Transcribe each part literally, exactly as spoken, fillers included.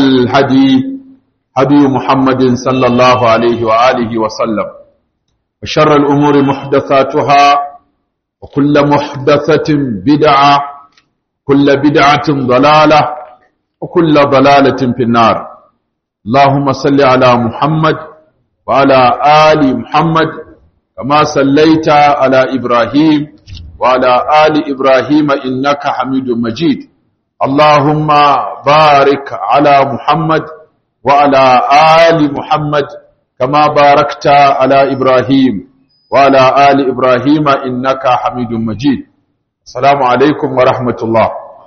الهدي هدي محمد صلى الله عليه وآله وسلم وشر الأمور محدثاتها وكل محدثة بدعة كل بدعة ضلالة وكل ضلالة في النار. اللهم صل على محمد وعلى آل محمد كما صليت على إبراهيم وعلى آل إبراهيم إنك حميد مجيد. اللهم بارك على محمد وعلى آل محمد كما باركت على إبراهيم وعلى آل إبراهيم إنك حميد مجيد. السلام عليكم ورحمة الله.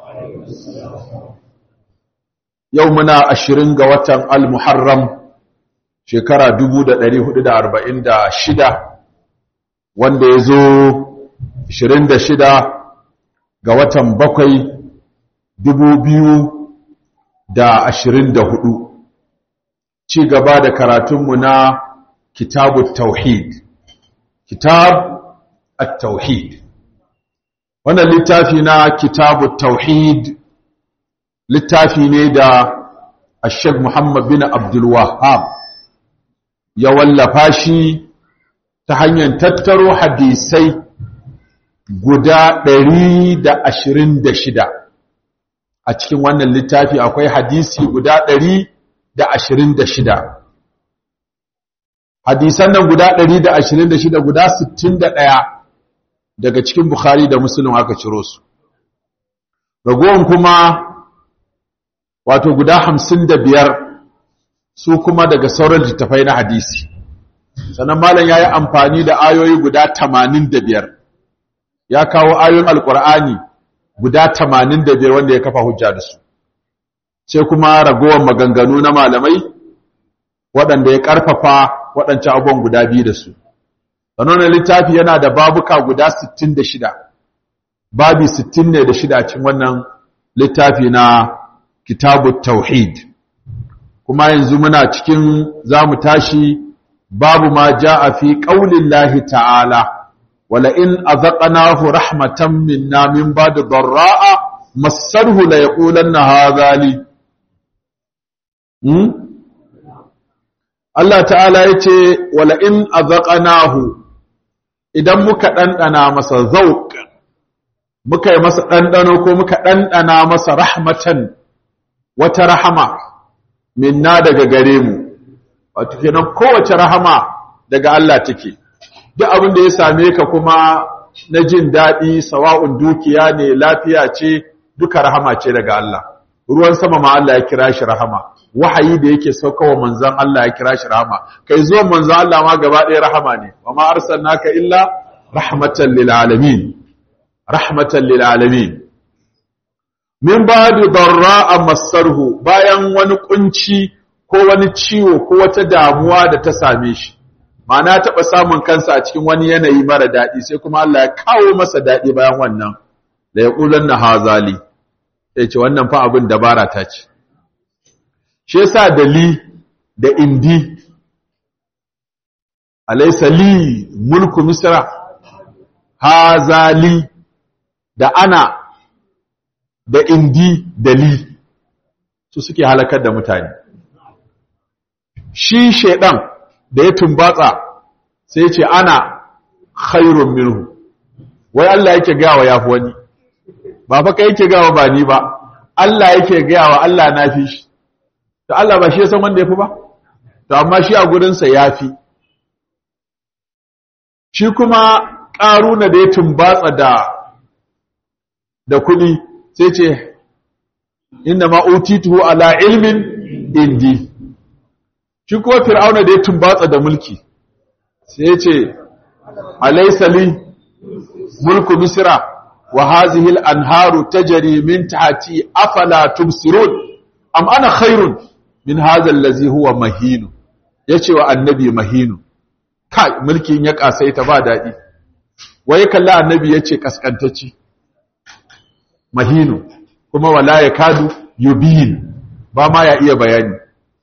يومنا عشرين وتن المحرم شكرا دبودة دريه دا أربعين دا شدة وان ديزو عشرين دا شدة وتن بقي دبو بيو دا عشرين دا هدو ci gaba da karatunmu na kitabut tauhid kitab at-tauhid wannan littafi na kitabut tauhid littafi ne da Sheikh Muhammad bin Abdul Wahhab ya wallafa shi ta hanyar tattaro hadisai guda ɗari da ashirin da shida. A cikin wannan littafi akwai hadisi guda ɗari da ashirin da shida. Hadisan nan guda ɗari da ashirin da shida guda sittin da ɗaya daga cikin Bukhari da Muslim aka ciro su. Ragowar kuma wato guda hamsin da biyar su kuma daga sauran littafai na hadisi. Sannan malam ya yi amfani da ayoyi guda tamanin da biyar. Ya kawo ayoyin Alƙur'ani guda tamanin da biyar wanda ya kafa hujja da su. Sai kuma ragowar maganganu na malamai waɗanda ya ƙarfafa waɗancan abubuwan guda biyu da su. Wannan littafi yana da babuka guda sittin da shida. Babi sittin ne da shida cikin wannan littafi na Kitabut Tauhid. Kuma yanzu muna cikin zamu tashi babu ma jaa fi qaulillahi ta'ala wala in azaqnahu rahmatan minna min ba'di dharra'a massarhu la yaqulanna hadha li hmm? Allah ta'ala yace wala in azaqnahu idan muka dandana masa zauq muka yi masa dandano ko muka dandana masa rahmatan wata rahama minna daga gare mu wato kenan kowace rahama daga Allah take duk abin da ya same ka kuma na jin dadi sawa'un dukiya ne lafiya ce duka rahama ce daga Allah ruwan sama ma Allah ya kira shi rahama wahayi da yake saukawa manzon Allah ya kira shi rahama kai zo manzon Allah ma gaba ɗaya rahama ne wa ma arsalnaka illa rahmatan lil alamin rahmatan lil alamin min ba'di darra'a massarhu bayan wani kunci ko wani ciwo ko wata damuwa da ta same shi ma'ana taɓa samun kansa a cikin wani yanayi mara daɗi sai kuma Allah ya kawo masa daɗi bayan wannan da ya ƙulan na hazali ya ce wannan fa abin dabara ta ce shi yasa da li da indi alaysa li mulku misra hazali da ana da indi da li su suke halakar da mutane shi shedan da ya tumbatsa sai ya ce ana khairun minhu wai Allah yake gawa yafi wani ba fa kai yake gawa ba ni ba Allah yake gawa Allah na fi shi to Allah ba shi ya san wanda yafi ba to amma shi a gurin sa yafi shi kuma karuna da ya tumbatsa da da kudi sai ce inna ma utituhu ala ilmin indi shi kuma fir'auna da ya tumbatsa da mulki sai ce alaysa li mulku misra wa hadhihi al-anharu tajri min tahti afala tubsirun am ana khairun min hadha allazi huwa mahin yace wa annabi mahin kai mulkin ya kasaita ba dadi waye kalla annabi yace kaskantacci mahinu kuma wala yakadu yubin ba ma ya iya bayani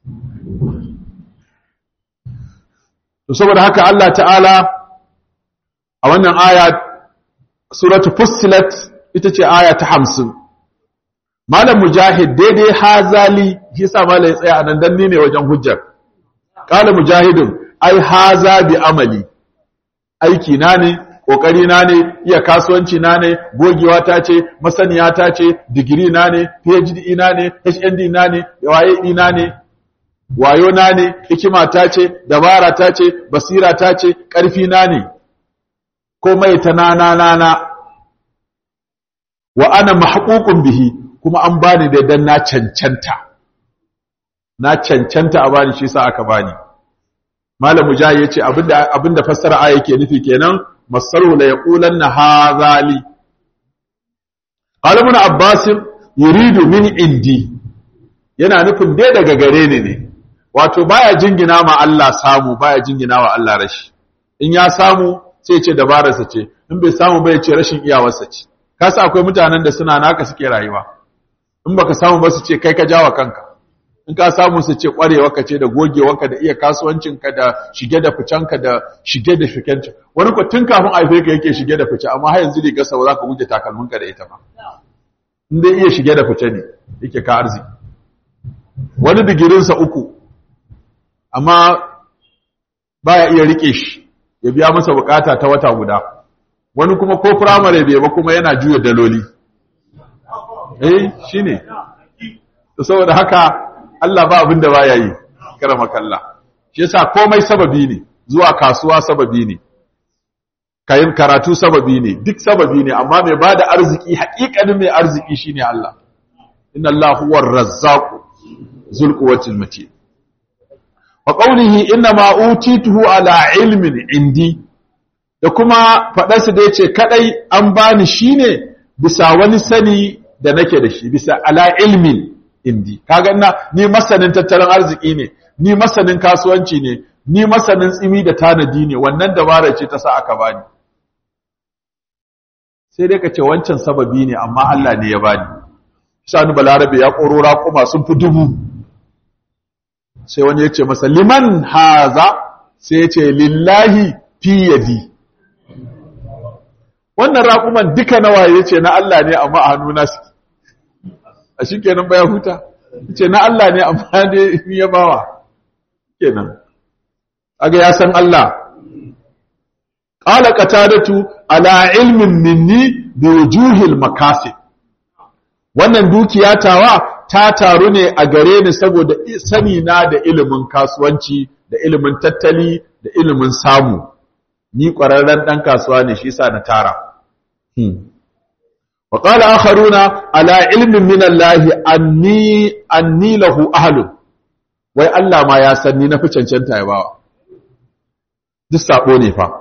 to saboda haka Allah ta'ala a wannan aya suratu fussilat ita ce aya ta hamsin malam mujahid daidai hazali shi sa malam ya tsaya anan dan ni ne wajen hujjar qala mujahidun ai haza bi amali aiki na ne kokari na ne iya kasuwanci na ne gogewa ta ce masaniya ta ce digiri na ne phd na ne hnd na ne waye na ne wayo na ne hikima ta ce dabara ta ce basira ta ce karfi na ne komai ta nana nana wa ana mahququn bihi kuma an bani da dan na cancanta na cancanta a bani shi sa aka bani malam mujahid yace abinda abinda fassara aya yake nufi kenan masaru la yaqulanna hadhali qala ibn abbas yuridu min indi yana nufin dai daga gare ni ne wato baya jingina ma Allah samu baya jingina wa Allah rashi in ya samu sai ce dabararsa ce in bai samu bai ce rashin iyawarsa ce kasa akwai mutanen da suna naka suke rayuwa in baka samu ba su ce kai ka jawa kanka in ka samu su ce kwarewarka ce da gogewarka da iya kasuwancinka da shige da ficenka da shige da fikenka wani ko tun kafin aife ka yake shige da fice amma har yanzu riga sa ba za ka guje takalminka da ita ba in dai iya shige da fice ne yake ka arziki wani digirinsa uku amma baya iya rike shi ya biya masa bukata ta wata guda wani kuma ko primary bai ba kuma yana juya daloli eh shine to saboda haka Allah ba abin da baya yi karama kallah shi yasa komai sababi ne zuwa kasuwa sababi ne kayin karatu sababi ne duk sababi ne amma mai bada arziki haƙiƙanin mai arziki shine Allah inna Allah huwar razzaq zul quwwatil matin wa qawlihi inna ma utituhu ala ilmin indi da kuma fadarsa da yace kadai an bani shine bisa wani sani da nake da shi bisa ala ilmin indi kaga ina ni masanin tattalin arziki ne ni masanin kasuwanci ne ni masanin tsimi da tanadi ne wannan dabara ce ta sa aka bani sai dai kace wancan sababi ne amma Allah ne ya bani sanu balarabe ya korora kuma sun fi dubu sai wani yace masa liman haza sai yace lillahi fi yadi wannan raƙuman duka nawa yace na Allah ne amma a hannuna suke a shi kenan ba ya huta ce na Allah ne amma ne ya bawa kenan aga ya san Allah qala qatadatu ala ilmin minni bi wujuhil makasib wannan dukiya tawa ta taru ne a gare ni saboda sani na da ilimin kasuwanci da ilimin tattali da ilimin samu ni ƙwararren dan kasuwa ne shi yasa na tara hmm. وقال آخرون على علم من الله أني أني له أهل wai Allah ma ya san ni na fi cancanta ya bawa duk sabo ne fa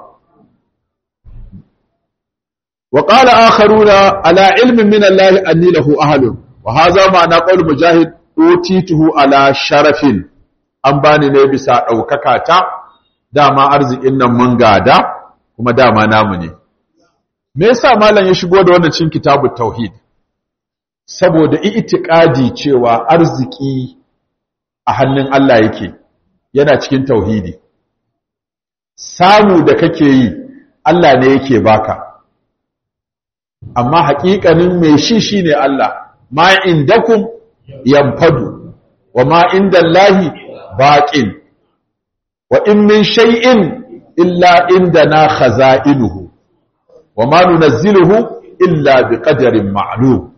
وقال آخرون على علم من الله أني له أهل وهذا معنى قول مجاهد أوتيته على شرف an bani ne bisa daukaka ta dama arzikin nan mun gada kuma dama namu ne me yasa malam ya shigo da wannan cikin kitabut tauhid saboda i'tiqadi cewa arziki a hannun Allah yake yana cikin tauhidi samu da kake yi Allah ne yake baka amma haƙiƙanin mai shi shine Allah ma indakum yanfadu wa ma indallahi baqin wa in min shay'in illa indana khaza'inuhu وما ننزله إلا بقدر معلوم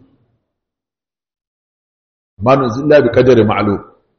ما ننزل إلا بقدر معلوم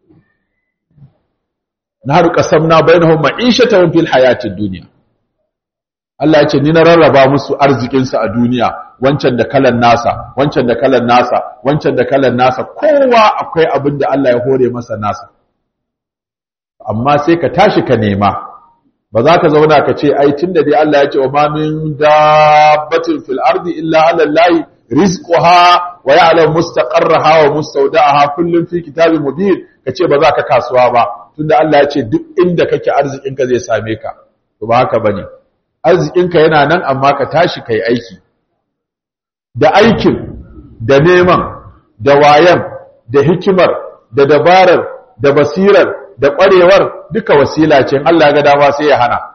نحن قسمنا بينهم معيشتهم في الحياة الدنيا Allah ya ce ni na rarraba musu arzikinsu a duniya wancan da kalan nasa wancan da kalan nasa wancan da kalan nasa kowa akwai abin da Allah ya hore masa nasa amma sai ka tashi ka nema ba za ka zauna ka ce ai tunda dai Allah ya ce wa ma min dabbatin fil ardi illa ala allahi rizquha wa ya'lamu mustaqarraha wa mustawda'aha kullun fi kitabin mubin kace ba za ka kasuwa ba tunda Allah ya ce duk inda kake arzikin ka zai same ka to ba haka bane arzikin ka yana nan amma ka tashi kai aiki da aikin da neman da wayan da hikimar da dabarar da basirar da ƙwarewar duka wasila ce Allah ga dama sai ya hana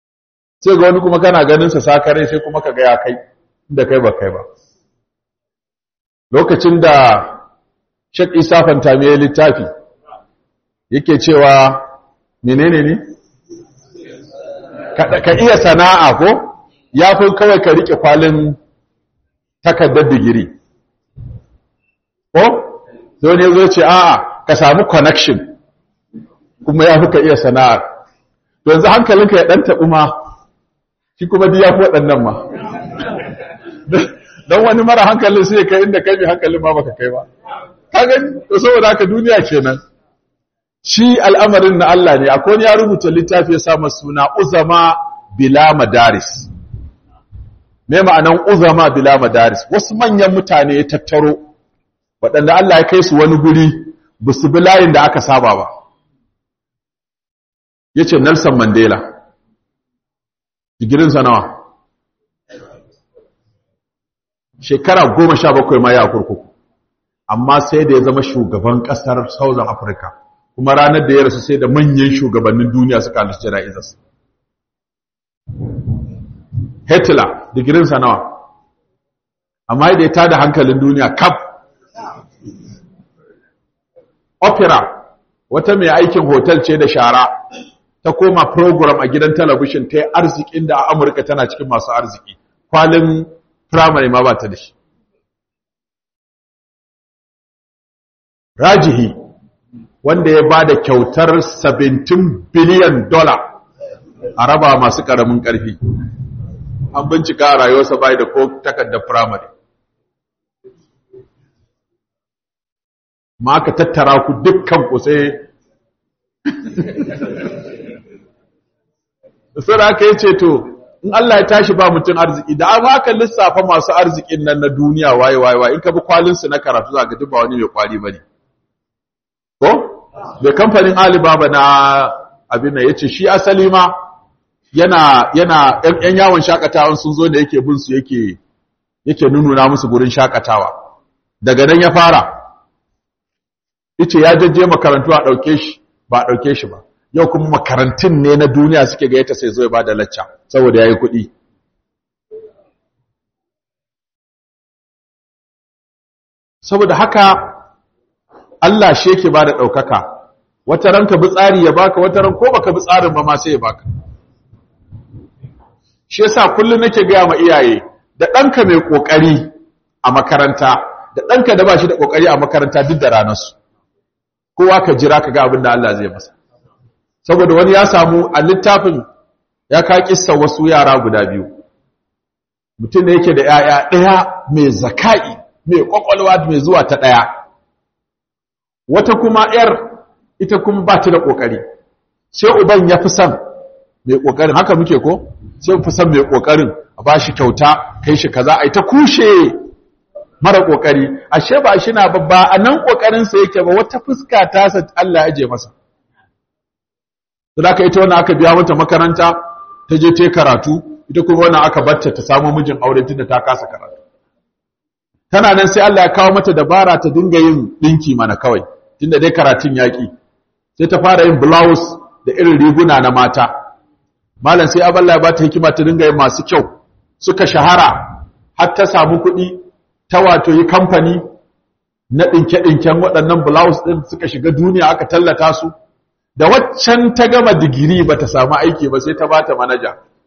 sai ga wani kuma kana ganin sa sakare sai kuma kaga ya kai inda kai ba kai ba lokacin da Sheikh Isa Fantami ya littafi yake cewa menene ne ka iya sana'a ko yafi kawai ka rike kwalin takardar digiri ko sai ne zo ce a'a ka samu connection kuma yafi ka iya sana'a to yanzu hankalinka ya dan tabu ma shi kuma duk yafi waɗannan ma dan wani mara hankalin sai kai inda kai bi hankalin ma baka kai ba kaga to saboda haka duniya kenan shi al'amarin na Allah ne akwai ya rubuta littafi ya sa masa suna uzama bila madaris me ma'anan uzama bila madaris wasu manyan mutane ya tattaro waɗanda Allah ya kai su wani guri bisu bi layin da aka saba ba yace Nelson Mandela digirin sa nawa shekara goma sha bakwai ma ya kurkuku amma sai da ya zama shugaban kasar Southern Africa kuma ranar da ya rasu sai da manyan shugabannin duniya suka halarci jana'izarsa Hitler digirin sa nawa amma da ya tada hankalin duniya kaf Opera wata mai aikin hotel ce da shara ta koma program a gidan talabishin ta yi arzikin da a Amurka tana cikin masu arziki kwalin primary ma ba ta da shi Rajihi wanda ya ba da kyautar seventeen billion dollar a raba masu ƙaramin ƙarfi an bincika a rayuwarsa bai da ko takardar primary ma ka tattara ku dukkan ku sai sai aka yi ce to in Allah ya tashi ba mutum arziki da an haka lissafa masu arzikin nan na duniya waye waye waye in ka bi kwalinsu na karatu za ka duba wani mai kwali bane ko da kamfanin Alibaba na abin nan yace shi asali ma yana yana ɗan yawon shakatawan sun zo da yake bin su yake yake nununa musu gurin shakatawa daga nan ya fara yace ya jajje makarantu a dauke shi ba a dauke shi ba yau kuma makarantun ne na duniya suke ga yata sai zo ya bada lacca saboda yayi kuɗi saboda haka Allah shi yake bada daukaka wata ranka bi tsari ya baka wata ran ko baka bi tsarin ba ma sai ya baka shi yasa kullun nake ga ma iyaye da danka mai kokari a makaranta da danka da bashi da kokari a makaranta duk da ranarsu kowa ka jira ka ga abin da Allah zai masa saboda wani ya samu a littafin ya ka kissa wasu yara guda biyu mutum da yake da yaya daya mai zakai mai kwakwalwa mai zuwa ta daya wata kuma yar ita kuma ba ta da kokari sai uban ya fi son mai kokarin haka muke ko sai fi son mai kokarin a bashi kyauta kai shi kaza ai ta kushe mara kokari ashe ba shi na babba anan kokarin sa yake ba wata fuska ta sa Allah ya aje masa to aka ita wannan aka biya mata makaranta ta je ta karatu ita kuma wannan aka barta ta samu mijin aure tunda ta kasa karatu tana nan sai Allah ya kawo mata dabara ta dinga yin dinki mana kawai tunda dai karatun yaki sai ta fara yin blouse da irin riguna na mata malam sai Allah ya ba ta hikima ta dinga yin masu kyau suka shahara har ta samu kuɗi ta wato yi kamfani na ɗinke-ɗinken waɗannan blouse ɗin suka shiga duniya aka tallata su da waccan ta gama digiri ba ta samu aiki ba sai ta ba ta manaja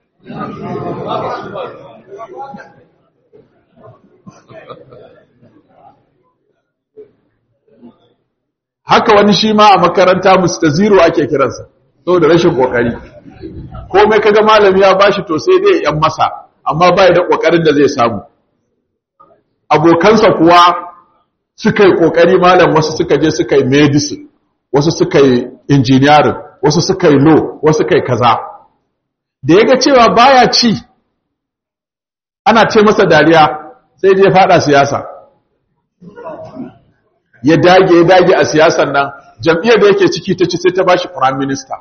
haka wani shi ma a makaranta mister Zero ake kiransa saboda rashin kokari komai kaga malami ya bashi to sai dai yan masa amma bai da kokarin da zai samu abokansa kuwa suka yi kokari malam wasu suka je suka yi medicine wasu suka yi engineering wasu suka yi law wasu suka yi kaza da yaga cewa baya ci ana ce masa dariya sai je fada siyasa ya dage ya dage a siyasan nan jam'iyyar da yake ciki ta ci sai ta bashi prime minister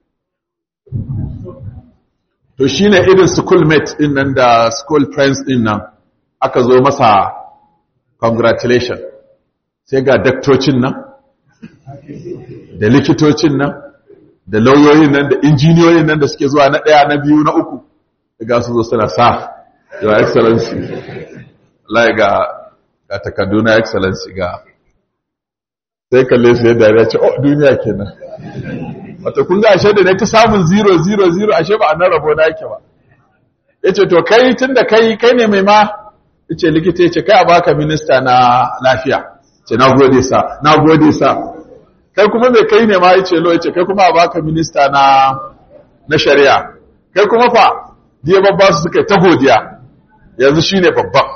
to shine irin school mate din nan da school friends din nan aka zo masa congratulation sai ga daktocin nan da likitocin nan da lauyoyin nan da injiniyoyin nan da suke zuwa na daya na biyu na uku daga su zo suna sa your excellency Allah ga ga takarduna excellency ga sai kalle su yadda ya ce oh duniya kenan wata kun ga ashe da ne ta samun zero zero zero ashe ba a nan rabo na yake ba yace to kai tunda kai kai ne mai ma yace likita yace kai a baka minista na lafiya ce nagode sa nagode sa kai kuma mai kai ne ma yace lo yace kai kuma a baka minista na na shari'a kai kuma fa diya babba su suka ta godiya yanzu shine babban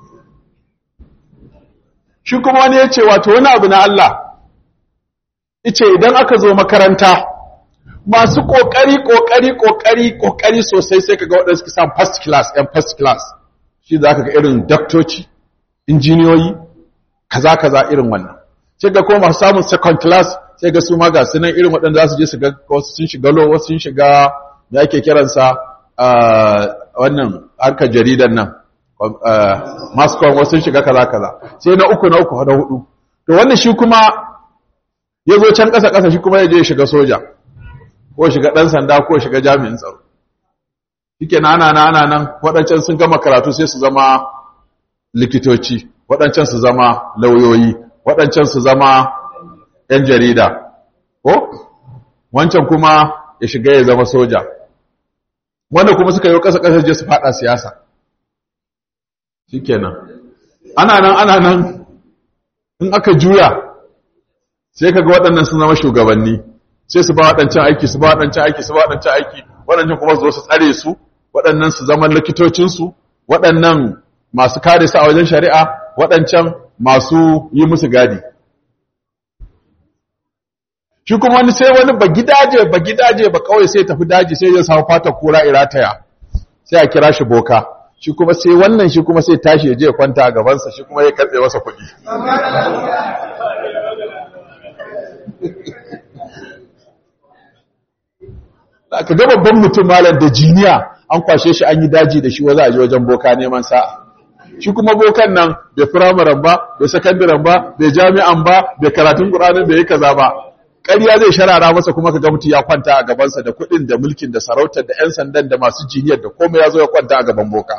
shi kuma wani yace wato wani abu na Allah yace idan aka zo makaranta masu kokari kokari kokari kokari sosai sai kaga wadansu suka samu first class and first class shi zaka ga irin daktoci injiniyoyi kaza kaza irin wannan sai ga kuma masu samun second class sai ga su ma ga sunan irin waɗanda za su je su ga wasu sun shiga lo wasu sun shiga da ake kiransa wannan harkar jaridan nan mascom wasu sun shiga kaza kaza sai na uku na uku na hudu to wannan shi kuma ya zo can ƙasa ƙasa shi kuma ya je ya shiga soja ko shiga ɗan sanda ko shiga jami'in tsaro shike na ana ana nan waɗancan sun gama karatu sai su zama likitoci waɗancan su zama lauyoyi waɗancan su zama ‘yan jarida ko wancan kuma ya shiga ya zama soja wanda kuma suka yi ƙasa ƙasa je su faɗa siyasa shikenan ana nan ana nan in aka juya sai kaga waɗannan sun zama shugabanni sai su ba waɗancan aiki su ba waɗancan aiki su ba waɗancan aiki waɗancan kuma su zo su tsare su waɗannan su zama likitocinsu waɗannan masu kare su a wajen shari'a waɗancan masu yi musu gadi shi kuma wani sai wani ba gidaje ba gidaje ba kawai sai tafi daji sai ya samu fata kura irataya sai a kira shi boka shi kuma sai wannan shi kuma sai tashi ya je ya kwanta a gabansa shi kuma ya karɓe masa kuɗi ka ga babban mutum malam da jiniya an kwashe shi an yi daji da shi wa za a je wajen boka neman sa'a shi kuma bokan nan bai firamaren ba bai sakandaren ba bai jami'an ba bai karatun ƙuranin bai yi kaza ba ƙarya zai sharara masa kuma ka ga mutum ya kwanta a gabansa da kuɗin da mulkin da sarautar da 'yan sandan da masu jiniyar da komai ya zo ya kwanta a gaban boka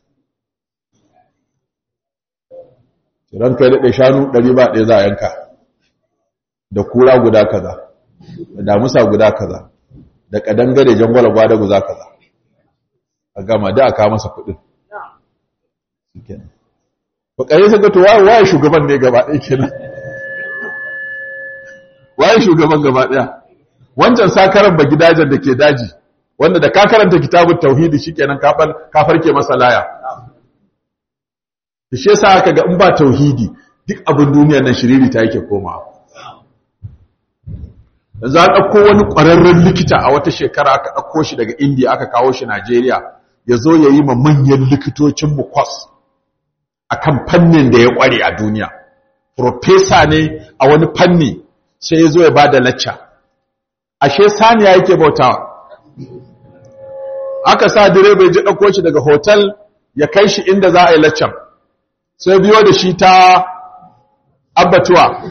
ran kai daɗe shanu ɗari ba ɗaya za a yanka da kura guda kaza da damusa guda kaza da kadangare jangwala gwada guza kaza a gama da aka masa kudin shikenan ba kare sai ga to waye waye shugaban ne gaba ɗaya kenan waye shugaban gaba ɗaya wancan sakaran ba gidajen da ke daji wanda da ka karanta kitabut tauhidi shikenan ka ka farke masa laya shi yasa aka ga in ba tauhidi duk abin duniyar nan shiriri ta yake komawa za a ɗauko wani ƙwararren likita a wata shekara aka ɗauko shi daga indiya aka kawo shi najeriya ya zo ya yi ma manyan likitocinmu kwas a kan fannin da ya ƙware a duniya profesa ne a wani fanni sai ya zo ya ba da lacca ashe saniya yake bautawa aka sa direba ya ji ɗauko shi daga hotel ya kai shi inda za a yi laccan sai biyo da shi ta abbatuwa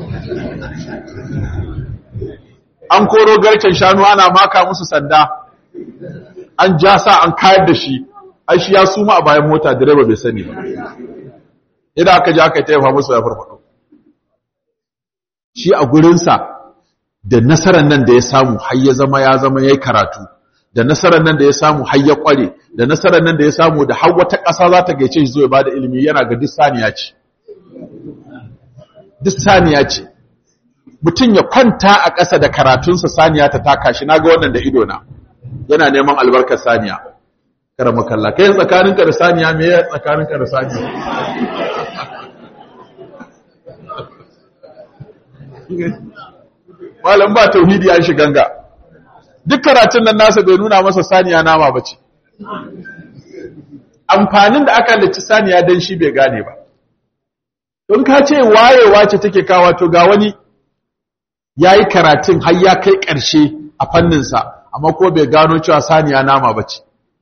an koro garken shanu ana maka musu sanda an ja sa an kayar da shi ai shi ya suma a bayan mota direba bai sani ba idan aka ji aka taifa musu ya farfado shi a gurinsa da nasarar nan da ya samu har ya zama ya zama yayi karatu da nasarar nan da ya samu har ya kware da nasarar nan da ya samu da har wata ƙasa za ta gaice shi zo ya bada ilimi yana ga duk saniya ce duk saniya ce mutum ya kwanta a ƙasa da karatunsa saniya ta taka shi naga wannan da idona yana neman albarkar saniya karama kalla kai tsakaninka da saniya me ya tsakaninka da saniya malam ba tauhidi an shi ganga duk karatun nan nasa bai nuna masa saniya nama bace amfanin da aka halicci saniya dan shi bai gane ba don ka ce wayewa ce take kawo to ga wani yayi karatun har ya kai ƙarshe a fannin sa amma ko bai gano cewa saniya nama bace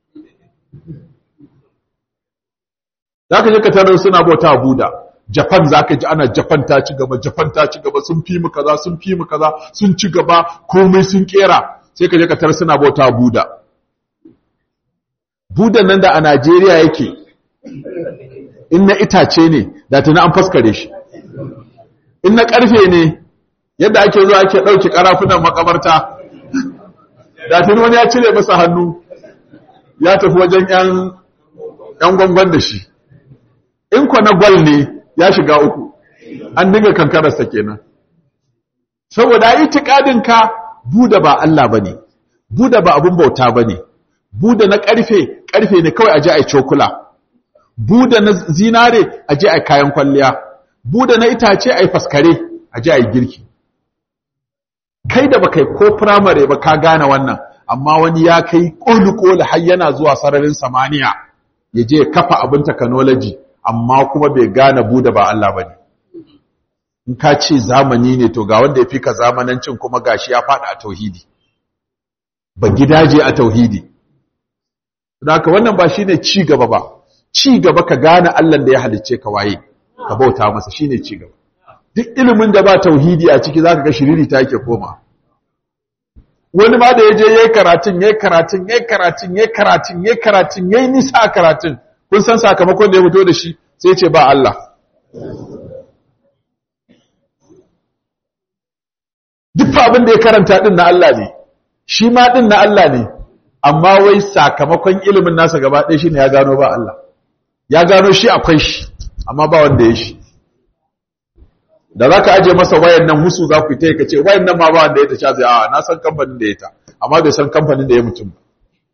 zaka je ka tarar suna bauta Buda Japan zaka ji ana Japan ta ci gaba Japan ta ci gaba sun fi mu kaza sun fi mu kaza sun ci gaba komai sun kera sai ka je ka tarar suna bauta Buda Buda nan da a Najeriya yake in na itace ne da tuni an faskare shi in na karfe ne yadda ake zuwa ake dauki karafunan makabarta da tuni wani ya cire masa hannu ya tafi wajen yan yan gongon da shi in ko na gwal ne ya shiga uku an dinga kankararsa kenan saboda itikadin ka buda ba Allah bane buda ba abun bauta bane buda na karfe karfe ne kawai aje ai cokula buda na zinare aje ai kayan kwalliya buda na itace ai faskare aje ai girki kai da baka ko primary ba ka gane wannan amma wani ya kai kolu-kolu har yana zuwa sararin samaniya yaje kafa abin technology amma kuma bai gane buda ba Allah bane in ka ce zamani ne to ga wanda ya fi ka zamanancin kuma gashi ya faɗa a tauhidi ba gidaje a tauhidi haka wannan ba shine ci gaba ba ci gaba ka gane Allah da ya halicce ka waye ka bauta masa shine ci gaba duk ilimin da ba tauhidi a ciki zaka ga shiriri ta yake koma wani ma da yaje yayi karatun yayi karatun yayi karatun yayi karatun yayi karatun yayi nisa karatun kun san sakamakon da ya fito da shi sai ce ba Allah duk abin da ya karanta din na Allah ne shi ma din na Allah ne amma wai sakamakon ilimin nasa gaba ɗaya shine ya gano ba Allah ya gano shi akwai shi amma ba wanda ya shi da zaka aje masa wayan nan musu za ku yi kace wayan nan ma ba wanda ya ta sha zai a na san kamfanin da ya ta amma bai san kamfanin da ya mutum ba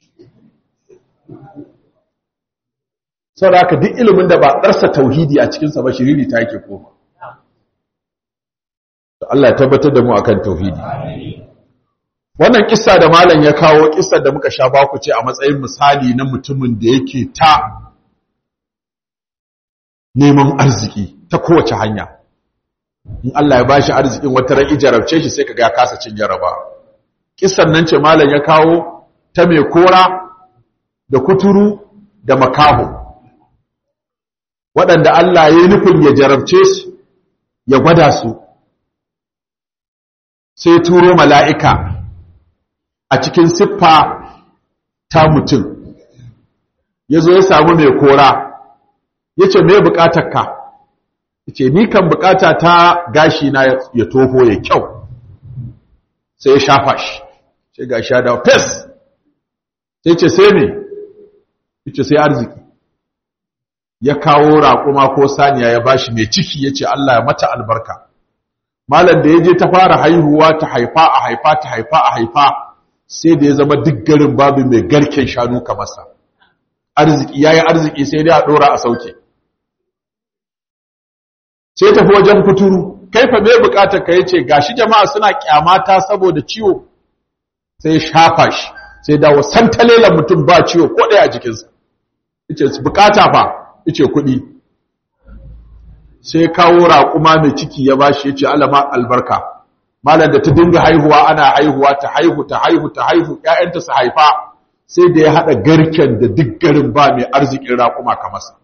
saboda haka duk ilimin da ba ɗarsa tauhidi a cikin sa ba shiriri ta yake koma Allah ya tabbatar da mu akan tauhidi wannan kissa da malam ya kawo kissar da muka sha baku ce a matsayin misali na mutumin da yake ta neman arziki ta kowace hanya in Allah ya bashi arzikin wata ran jarabce shi sai kaga ya kasa cin jaraba kissan nan ce malam ya kawo ta mai kora da kuturu da makaho waɗanda Allah ya yi nufin ya jarabce su ya gwada su sai turo mala'ika a cikin siffa ta mutum ya zo ya samu mai kora ya ce mai bukatarka ya ce ni kan bukata ta gashi na ya toho ya kyau sai ya shafa shi sai gashi ya dawo fes sai ce sai ne ya ce sai arziki ya kawo raƙuma ko saniya ya bashi mai ciki ya ce Allah ya mata albarka malam da ya je ta fara haihuwa ta haifa a haifa ta haifa a haifa sai da ya zama duk garin babu mai garken shanu kamar sa arziki yayi arziki sai dai a dora a sauke sai tafi wajen kuturu kai fa me bukatar ka yace gashi jama'a suna kyamata saboda ciwo sai shafa shi sai dawo santalelan mutum ba ciwo ko daya a jikin sa yace bukata fa yace kudi sai kawo raƙuma mai ciki ya bashi yace alama albarka malam da ta dinga haihuwa ana haihuwa ta haihu ta haihu ta haihu ƴaƴanta su haifa sai da ya hada garken da duk garin ba mai arzikin raƙuma kamar sa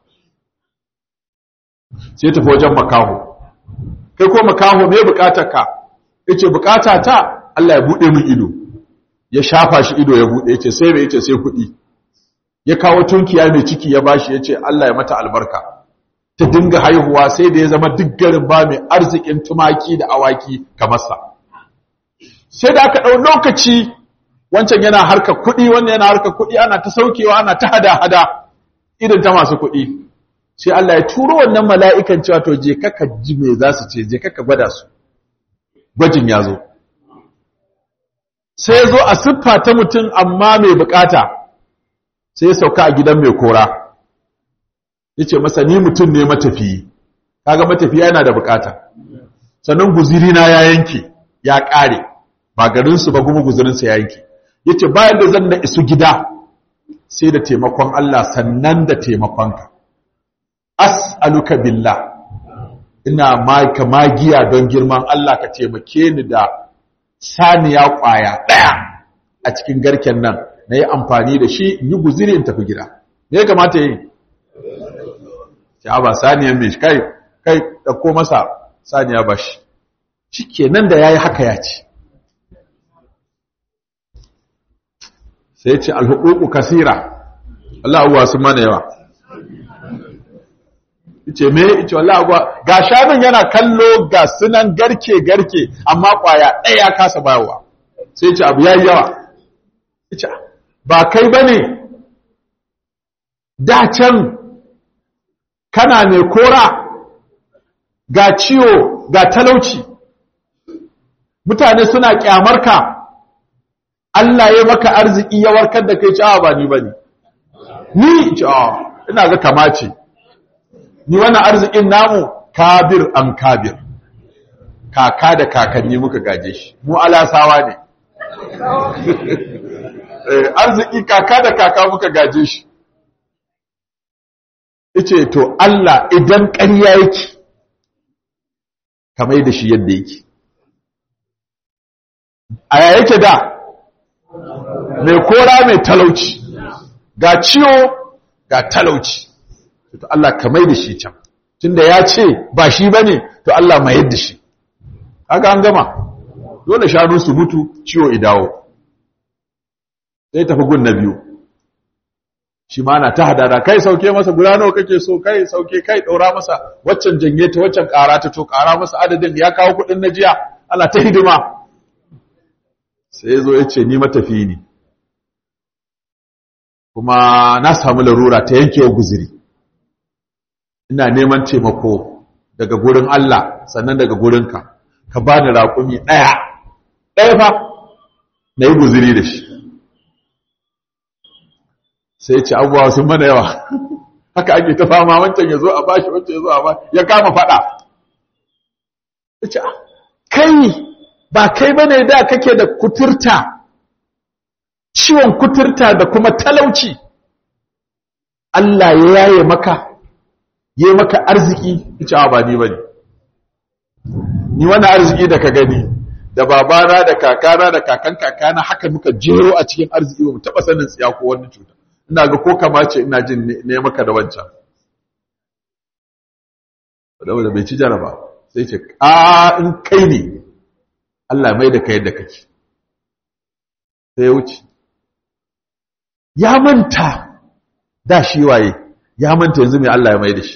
sai tafi wajen makaho kai ko makaho me bukatarka yace bukata ta Allah ya bude min ido ya shafa shi ido ya bude yace sai me yace sai kudi ya kawo tunkiya mai ciki ya bashi yace Allah ya mata albarka ta dinga haihuwa sai da ya zama duk garin ba mai arzikin tumaki da awaki kamar sa sai da aka dau lokaci wancan yana harkar kudi wannan yana harkar kudi ana ta saukewa ana ta hada hada idan ta masu kudi sai Allah ya turo wannan mala'ikan cewa to je kaka ji me za su ce je kaka gwada su gwajin ya zo sai ya zo a siffa ta mutum amma mai bukata sai ya sauka a gidan mai kora ya ce masa ni mutum ne matafiyi kaga matafiya yana da bukata sannan guzirina ya yanke ya kare ba garinsu ba kuma guzirinsa ya yanke ya ce bayan da zan na isu gida sai da taimakon Allah sannan da taimakonka as'aluka billah ina maka magiya don girman Allah ka taimake ni da saniya kwaya daya a cikin garken nan na yi amfani da shi in yi guziri in tafi gida me ya kamata yi ya ba saniyan mai kai kai dauko masa saniya ba shi shikenan da yayi haka ya ci sai ce alhuququ kaseera Allah uwa su mana yawa yace me yace wallahi agwa ga shanun yana kallo ga sunan garke garke amma kwaya ɗaya ya kasa bayarwa sai yace abu yayi yawa yace ba kai bane da can kana mai kora ga ciwo ga talauci mutane suna kyamarka Allah ya maka arziki ya warkar da kai cewa ba ni bane ni cewa ina ga kamace ni wannan arzikin namu kabir am kabir kaka da kakanni muka gaje shi mu alasawa ne eh arziki kaka da kaka muka gaje shi yace to Allah idan ƙarya yake kamar da shi yadda yake aya yake da mai kora mai talauci ga ciwo ga talauci to Allah kamar da shi can tunda ya ce ba shi bane to Allah mai yadda shi kaga an gama dole shanu su mutu ciwo idawo sai tafi gun na biyu shi ma na ta hadada kai sauke masa guda nawa kake so kai sauke kai daura masa waccan janye ta waccan ƙara ta to ƙara masa adadin ya kawo kuɗin na jiya Allah ta hidima sai yazo yace ni matafi ne kuma na samu larura ta yankewa guzuri ina neman taimako daga gurin Allah sannan daga gurinka ka bani raƙumi ɗaya ɗaya fa na yi guzuri da shi sai ce abubuwa sun mana yawa haka ake ta fama wancan ya zo a bashi wancan ya zo a bashi ya kama fada ya ce kai ba kai bane da kake da kuturta ciwon kuturta da kuma talauci Allah ya yaye maka ya maka arziki ya ce ba ni bane ni wani arziki da ka gani da babana da kakana da kakan kakana haka muka jero a cikin arziki ba mu taba sanin tsiya ko wani cuta ina ga ko kamace ina jin ne maka da wancan da bai ci jaraba sai ce a in kai ne Allah mai da kai yadda kake sai ya wuce ya manta da shi waye ya manta yanzu mai Allah ya mai da shi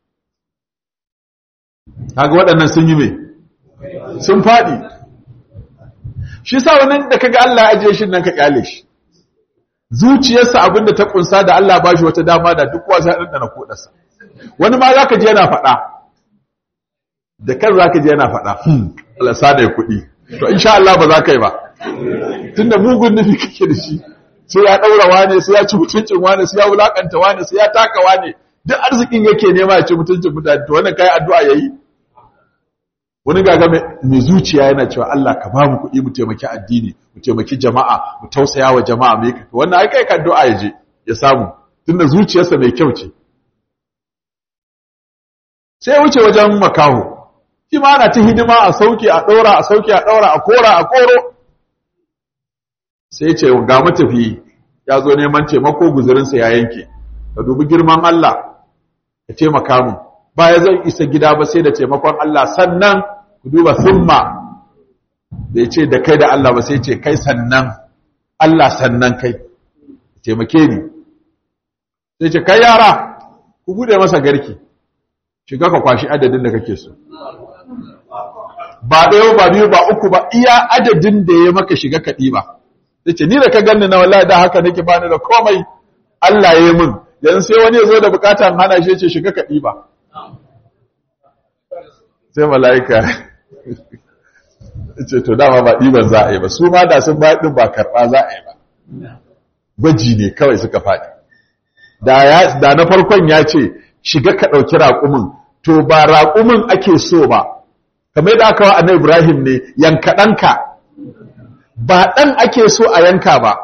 kaga waɗannan sun yi me sun faɗi shi sa wannan da kaga Allah ya ajiye shi nan ka kyale shi zuciyarsa abinda ta kunsa da Allah bashi wata dama da duk wasa ɗan da na kodarsa wani ma zaka je yana faɗa da kan zaka je yana faɗa Allah sa da kuɗi to insha Allah ba za ka yi ba tunda mugun nufi kake da shi sai ya daura wane sai ya ci mutuncin wane sai ya wulakanta wane sai ya taka wane duk arzikin yake nema ya ci mutuncin mutane to wannan kai addu'a yayi wani gaga mai zuciya yana cewa Allah ka ba mu kuɗi mu taimaki addini mu taimaki jama'a mu tausaya wa jama'a mai kafa wannan ai kai ka addu'a ya je ya samu tunda zuciyarsa mai kyau ce sai ya wuce wajen makaho shi ma ana ta hidima a sauke a ɗaura a sauke a ɗaura a kora a koro sai ce ga matafi ya zo neman taimako guzurinsa ya yanke ka dubi girman Allah ya taimaka mu ba ya zan isa gida ba sai da taimakon Allah sannan ku duba summa bai ce da kai da Allah ba sai ce kai sannan Allah sannan kai taimake ni sai ce kai yara ku bude masa garki shiga ka kwashi adadin da kake so ba ɗaya ba biyu ba uku ba iya adadin da ya maka shiga kaɗi ba sai ce ni da ka ganni na wallahi da haka nake bani da komai Allah ya yi min yanzu sai wani ya zo da bukatan hana shi ya ce shiga kaɗi ba sai mala'ika ce to dama ba ɗiban za a yi ba su ma da sun baɗin ba karɓa za a yi ba gwaji ne kawai suka faɗi da na farkon ya ce shiga ka ɗauki raƙumin to ba raƙumin ake so ba kamar da aka wa annabi Ibrahim ne yanka ɗanka ba ɗan ake so a yanka ba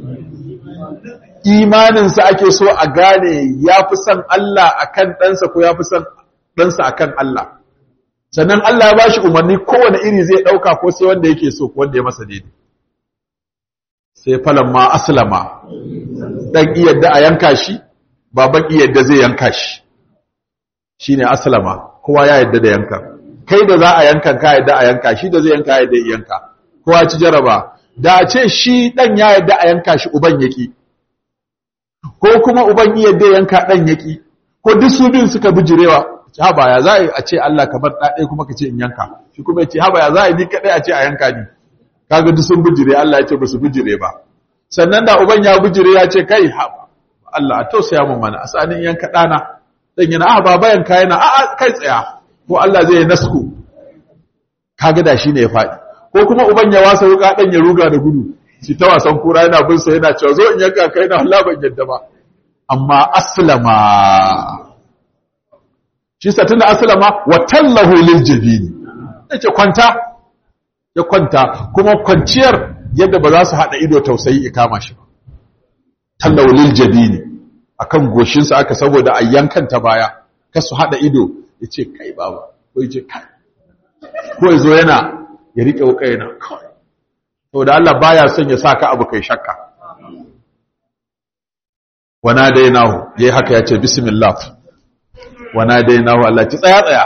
imaninsa ake so a gane ya fi son Allah akan ɗansa ko ya fi son ɗansa akan Allah sannan Allah ya ba shi umarni kowane iri zai ɗauka ko sai wanda yake so ko wanda ya masa daidai sai falan ma aslama ɗan iyadda a yanka shi baban iyadda zai yanka shi shine aslama kowa ya yadda da yanka kai da za a yanka ka yadda a yanka shi da zai yanka ya yadda yanka kowa ci jaraba da a ce shi ɗan ya yadda a yanka shi uban yaki ko kuma uban iyadda yanka ɗan yaki ko duk su biyun suka bijirewa haba ya za a ce Allah kamar ɗaɗe kuma ka ce in yanka shi kuma ya ce haba ya za a ni kaɗai a ce a yanka ni kaga duk sun bijire Allah ya ce ba su bijire ba sannan da uban ya bijire ya ce kai haba Allah a tausaya mun mana a sanin yanka ɗana dan yana a baba yanka yana a a kai tsaya ko Allah zai nasku kaga da shi ne ya faɗi ko kuma uban ya wasa wuka dan ya ruga da gudu shi ta wasan kura yana bin sa yana cewa zo in yanka kai na Allah ban yadda ba amma aslama shi sa tunda aslama wa tallahu lil jabini yace kwanta ya kwanta kuma kwanciyar yadda ba za su hada ido tausayi ikama shi ba tallahu lil jabini akan goshin sa aka saboda ayyankan ta baya ka su hada ido yace kai baba ko yace kai ko yazo yana ya rike wukai yana kai saboda Allah baya son ya saka abu kai shakka wana dainahu yayi haka yace bismillah wana dainahu Allah ki tsaya tsaya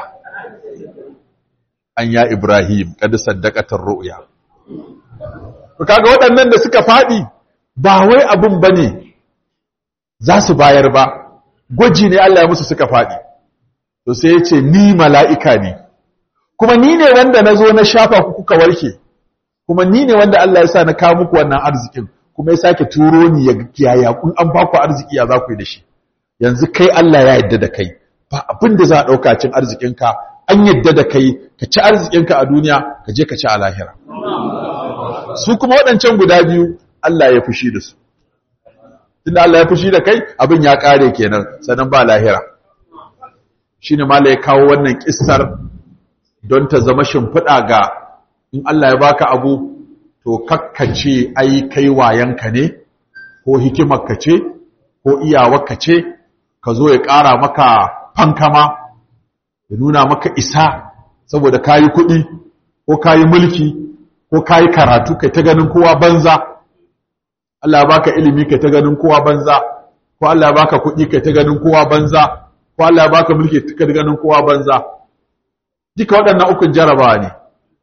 an ya Ibrahim kad saddaqatar ru'ya to kaga waɗannan da suka fadi ba wai abun bane za su bayar ba gwaji ne Allah ya musu suka fadi to sai yace ni mala'ika ne kuma ni ne wanda nazo na shafa ku kuka warke kuma ni ne wanda Allah ya sa na kawo muku wannan arzikin kuma ya sake turo ni ya kiyaya kun an ba ku arziki ya za ku yi da shi yanzu kai Allah ya yarda da kai ba abin da za a dauka cin arzikinka an yarda da kai ka ci arzikinka a duniya ka je ka ci a lahira su kuma waɗancan guda biyu Allah ya fushi da su tunda Allah ya fushi da kai abin ya kare kenan sanan ba lahira shine mala ya kawo wannan kissar don ta zama shimfiɗa ga in Allah ya baka abu to kakkace ai kai wayanka ne ko hikimarka ce ko iyawarka ce ka zo ya ƙara maka fankama ya nuna maka isa saboda kayi kuɗi ko kayi mulki ko kayi karatu kai ta ganin kowa banza Allah ya baka ilimi kai ta ganin kowa banza ko Allah ya baka kuɗi kai ta ganin kowa banza ko Allah ya baka mulki kai ta ganin kowa banza duka waɗannan ukun jarabawa ne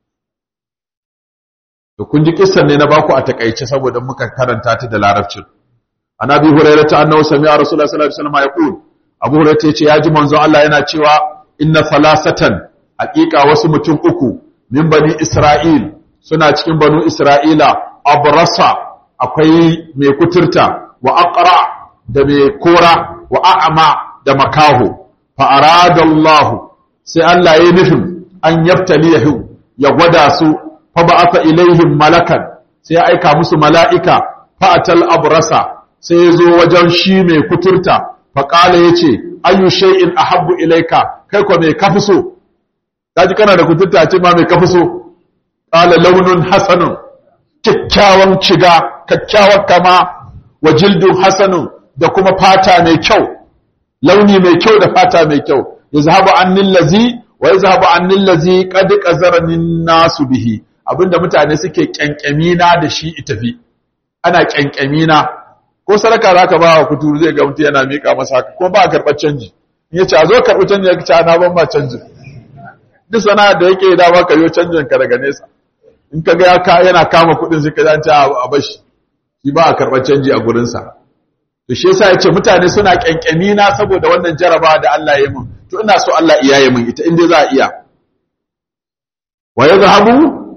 to kun ji kissan ne na baku a takeice saboda muka karanta ta da larabcin annabi hurairah ta annahu sami'a rasulullahi sallallahu alaihi wasallam yaqul abu hurairah yace ya ji manzon Allah yana cewa inna salasatan haqiqa wasu mutum uku min bani isra'il suna cikin banu isra'ila abrasa akwai mai kuturta wa aqra da mai kora wa a'ma da makaho fa arada Allah sai Allah ya nufin an yaftalihu ya gwada su fa ba'atha ilaihim malakan sai ya aika musu mala'ika fa atal abrasa sai ya zo wajen shi mai kuturta fa qala yace ayu shay'in ahabbu ilaika kai ko me kafi so kaji kana da kuturta ce ma me kafi so qala lawnun hasanun kikkiawan ciga kikkiawar kama wa jildun hasanun da kuma fata mai kyau launi mai kyau da fata mai kyau yazhabu annil ladzi wa yazhabu annil ladzi qad qazarani nasu bihi abinda mutane suke kyankyami na da shi itafi ana kyankyami na ko saraka zaka ba wa kuturu zai ga mutum yana mika masa haka ko ba karɓar canji in yace a zo karɓi canji yake ce na ban ma canji duk sana'a da yake da ba ka yo canjin ka daga nesa in ka ga ka yana kama kuɗin sai ka zanta a bashi shi ba a karɓar canji a gurin sa to shi yasa yace mutane suna kyankyami na saboda wannan jaraba da Allah ya yi min to ina so Allah iya yi min ita inda za a iya wa yadhhabu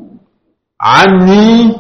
anni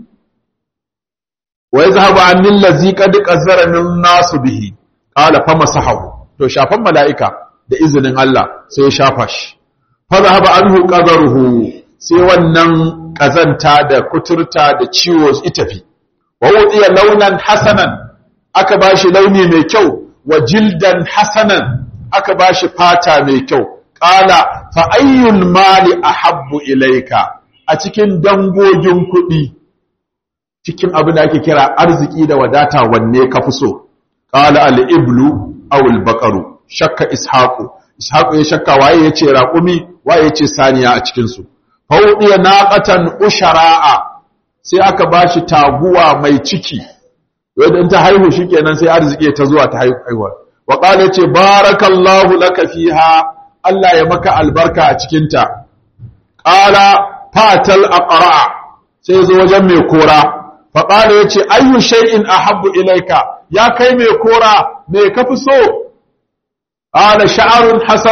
wa yazhabu anni allazi qad qazzarani an-nasu bihi qala famasahu to shafan malaika da izinin Allah sai ya shafa shi fa zahaba anhu qadaruhu sai wannan kazanta da kuturta da ciwo itafi wa wudiya launan hasanan aka bashi launi mai kyau wa jildan hasanan aka bashi fata mai kyau qala fa ayyul mali ahabbu ilayka a cikin dangogin kuɗi cikin abin da ake kira arziki da wadata wanne ka fi so qala al-iblu aw al-baqaru shakka ishaqu ishaqu ya shakka waye yace raqumi waye yace saniya a cikin su fawdiya naqatan ushara'a sai aka bashi taguwa mai ciki wanda in ta haihu shikenan sai arziki ta zuwa ta haihuwa wa qala yace barakallahu laka fiha Allah ya maka albarka a cikin ta qala fatal aqra sai zo wajen mai kora fa qala yace ayyu shay'in ahabbu ilayka ya kai mai kora me kafi so qala sha'run hasanun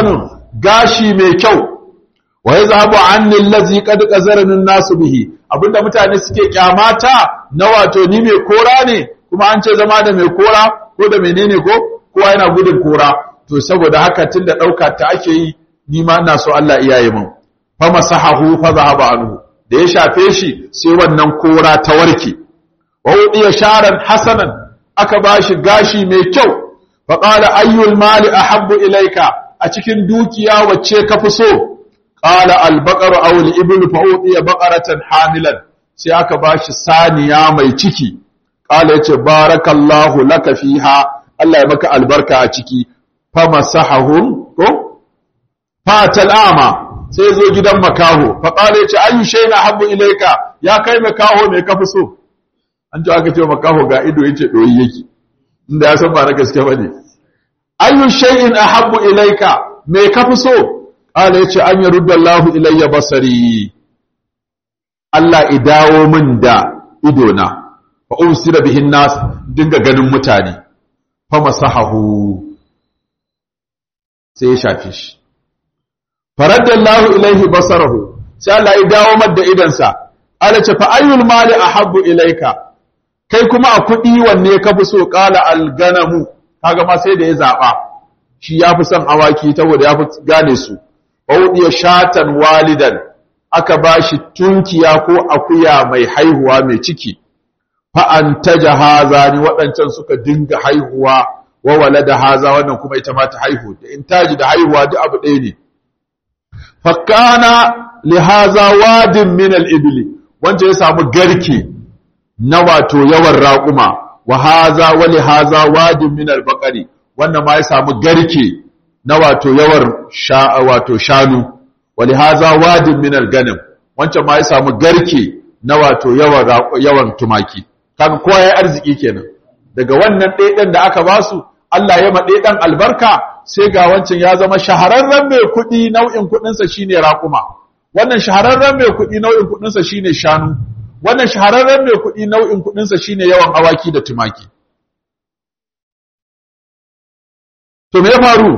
gashi mai kyau wa yazhabu anni allazi qad qazarani an-nasu bihi abinda mutane suke kyamata na wato ni mai kora ne kuma an ce zama da mai kora ko da menene ko kowa yana gudun kora to saboda haka tunda dauka ta ake yi ni ma ina so Allah iyaye mun fa masahahu fa zahaba anhu da ya shafe shi sai wannan kora ta warke wa udiya sharan hasanan aka bashi gashi mai kyau fa qala ayyul mali ahabbu ilayka a cikin dukiya wacce ka fi so qala al-baqaru aw al-iblu fa udiya baqaratan hamilan sai aka bashi saniya mai ciki qala yace barakallahu laka fiha Allah ya maka albarka a ciki fa masahahum ko fa talama sai zo gidan makaho fa qala yace ayyu shay'in ahabbu ilayka ya kai makaho me ka fi so an ji aka ce makaho ga ido yace doyi yake inda ya san ba na gaske bane ayyu shay'in ahabbu ilayka me ka fi so qala yace an yarudda Allahu ilayya basari Allah idawo min da idona fa usira bihin nas dinga ganin mutane fa masahahu sai ya shafe shi faradda Allahu ilayhi basarahu sai Allah idawo mad da idansa Allah ce fa ayyul mali ahabbu ilayka kai kuma a kudi wanne ka fi so qala al-ganamu kaga ma sai da ya zaba shi yafi son awaki saboda yafi gane su audiya shatan walidan aka bashi tunkiya ko akuya mai haihuwa mai ciki fa antaja hazani wadancan suka dinga haihuwa wa walada haza wannan kuma ita ma ta haihu da intaji da haihuwa duk abu ɗaya ne fa kana li haza wadin min al-ibli wanda ya samu garke na wato yawan raƙuma wa haza wa li haza wadin min al-baqari wannan ma ya samu garke na wato yawar sha wato shanu wali haza wadin min al-ganam wancan ma ya samu garke na wato yawan yawan tumaki kaga kowa yayi arziki kenan daga wannan ɗaiɗan da aka basu Allah ya ma ɗaiɗan albarka sai ga wancan ya zama shahararren mai kuɗi nau'in kuɗin sa shine raƙuma wannan shahararren mai kuɗi nau'in kuɗin sa shine shanu wannan shahararren mai kuɗi nau'in kuɗin sa shine yawan awaki da tumaki to me ya faru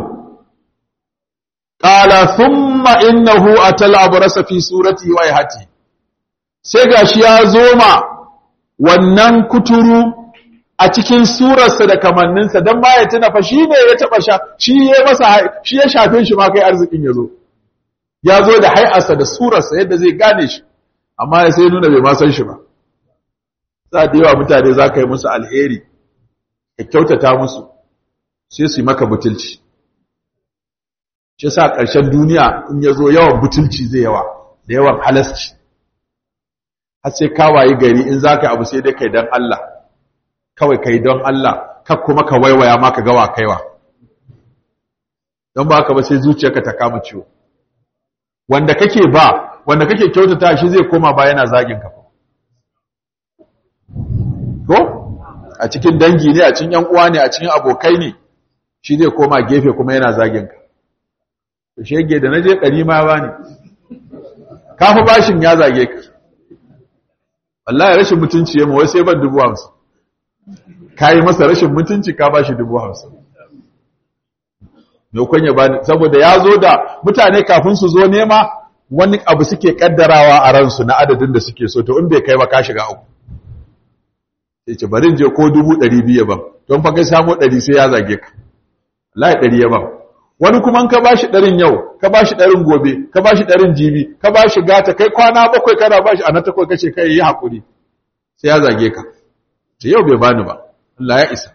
qala thumma innahu atala abrasa fi surati wa yahati sai gashi ya zoma wannan kuturu a cikin surarsa da kamanninsa dan ba ya tuna fa shine ya taba sha shi ya masa shi ya shafe shi ma kai arzikin yazo yazo da hay'arsa da surarsa yadda zai gane shi amma sai nuna bai ma san shi ba sai da yawa mutane zaka yi musu alheri ka kyautata musu sai su yi maka butulci shi yasa ƙarshen duniya in yazo yawan butulci zai yawa da yawan halasci har sai ka wayi gari in zaka abu sai dai kai dan Allah kawai kai don Allah kar kuma ka waiwaya ma ka ga wa kaiwa don ba haka ba sai zuciyarka ta kama ciwo wanda kake ba wanda kake kyautata shi zai koma ba yana zagin ka ko a cikin dangi ne a cikin yan uwa ne a cikin abokai ne shi zai koma gefe kuma yana zagin ka to shege da naje ɗari ma bani kafa bashin ya zage ka wallahi rashin mutunci yayin wai sai ban dubu hamsin kai masa rashin mutunci ka bashi dubu hamsin me kun ya bani saboda ya zo da mutane kafin su zo nema wani abu suke kaddarawa a ransu na adadin da suke so to in bai kai ba ka shiga uku sai ce bari je ko dubu ɗari biyu ban don fa kai samu ɗari sai ya zage ka wallahi ɗari ya ban wani kuma ka bashi ɗarin yau ka bashi ɗarin gobe ka bashi ɗarin jibi ka bashi gata kai kwana bakwai kana bashi a na takwai kace kai yi hakuri sai ya zage ka ce yau bai bani ba Allah ya isa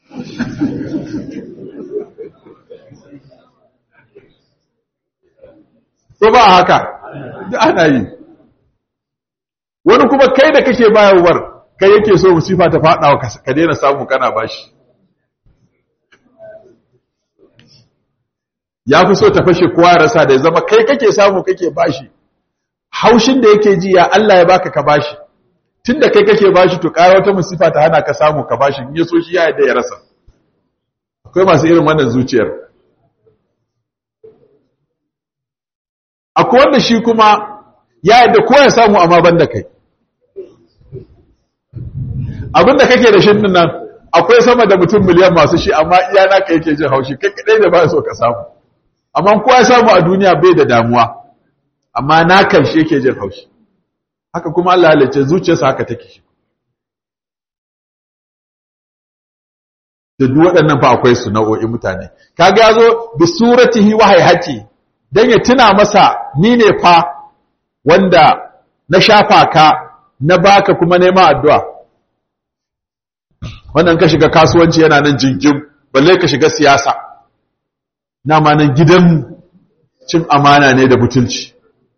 to ba haka duk ana yi wani kuma kai da kake bayarwar kai yake so musifa ta faɗawa ka daina samu kana bashi ya fi so ta fashe kowa rasa da ya zama kai kake samu kake bashi haushin da yake ji ya Allah ya baka ka bashi tunda kai kake bashi to ƙara wata musifa ta hana ka samu ka bashi in ya so shi ya yadda ya rasa akwai masu irin wannan zuciyar akwai wanda shi kuma ya yadda ko ya samu amma banda kai abinda kake da shin nan akwai sama da mutum miliyan masu shi amma iya naka yake jin haushi kai kadai da ba so ka samu amma kowa ya samu a duniya bai da damuwa amma na kan shi yake jin haushi haka kuma Allah ya lace zuciyarsa haka take shi da duk waɗannan fa akwai su nau'o'in mutane kaga yazo bi suratihi wa hayhati dan ya tuna masa ni ne fa wanda na shafa ka na baka kuma nema addu'a wannan ka shiga kasuwanci yana nan jingim balle ka shiga siyasa na ma nan gidan cin amana ne da butulci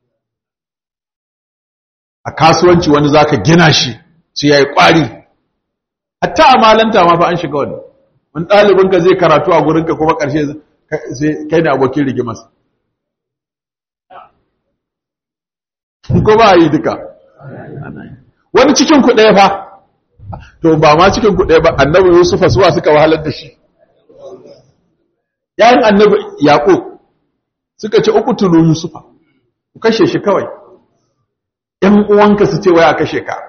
a kasuwanci wani zaka gina shi sai yayi kwari hatta amalanta ma fa an shiga wani wani ɗalibin ka zai karatu a gurin ka kuma ƙarshe sai kai ne abokin rigimarsa ko ba yi duka wani cikin ku ɗaya fa to ba ma cikin ku ɗaya ba annabi Yusufa suwa suka wahalar da shi yayin annabi Yaqub suka ce uku tulu Yusufa ku kashe shi kawai ɗan uwanka su ce wai a kashe ka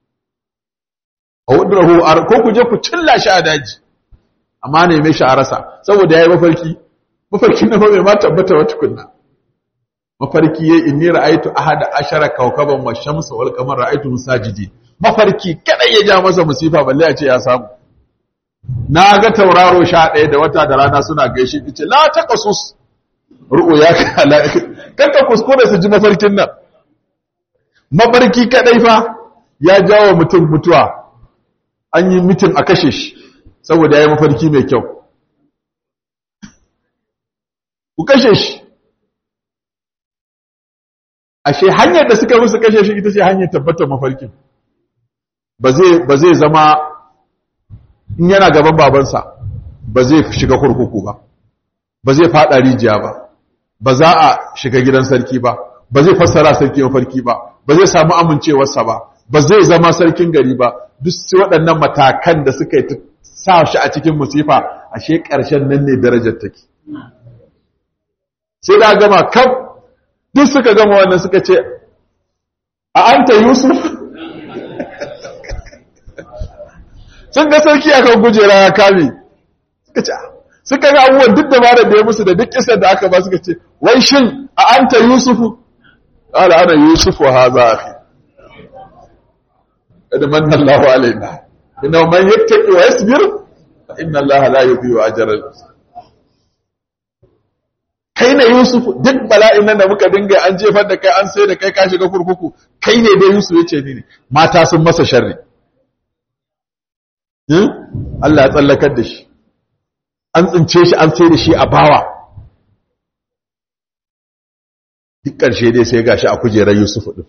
a wadrahu ko ku je ku cilla shi a daji amma ne mai shi a rasa saboda yayi mafarki mafarki na bai ma tabbata wata kunna mafarki yayi inni ra'aytu ahada ashara kawkaban wash-shamsa wal qamara ra'aytu musajidi mafarki kadai ya ja masa musifa balle a ce ya samu na ga tauraro sha ɗaya da wata da rana suna gaishe kice la taqasus ru'ya kala kanka kuskure su ji mafarkin nan mafarki kadai fa ya jawo mutum mutuwa an yi mitin a kashe shi saboda yayi mafarki mai kyau ku kashe shi ashe hanyar da suka musu kashe shi ita ce hanyar tabbatar mafarkin ba zai ba zai zama in yana gaban babansa ba zai shiga kurkuku ba ba zai fada rijiya ba ba za a shiga gidan sarki ba ba zai fassara sarki mafarki ba ba zai samu amincewarsa ba ba zai zama sarkin gari ba duk sai waɗannan matakan da suka yi sa shi a cikin musifa ashe ƙarshen nan ne darajar take sai da gama kaf duk suka gama wannan suka ce a anta Yusuf sun ga sarki akan kujera ya kame suka ce suka ga abubuwan duk dabarar da ya musu da duk kisar da aka ba suka ce wai shin a anta Yusufu qala ana Yusufu hadha akhi kada manna Allahu alaina inna man yattaqi wa yasbir fa inna Allaha la yudhi'u ajra al-muhsinin kai ne Yusuf duk bala'in nan da muka dinga an jefar da kai an sai da kai ka shiga kurkuku kai ne dai Yusuf yace ni ne mata sun masa sharri hmm? Allah ya tsallakar da shi an tsince shi an sai da shi a bawa duk ƙarshe dai sai gashi a kujerar Yusuf din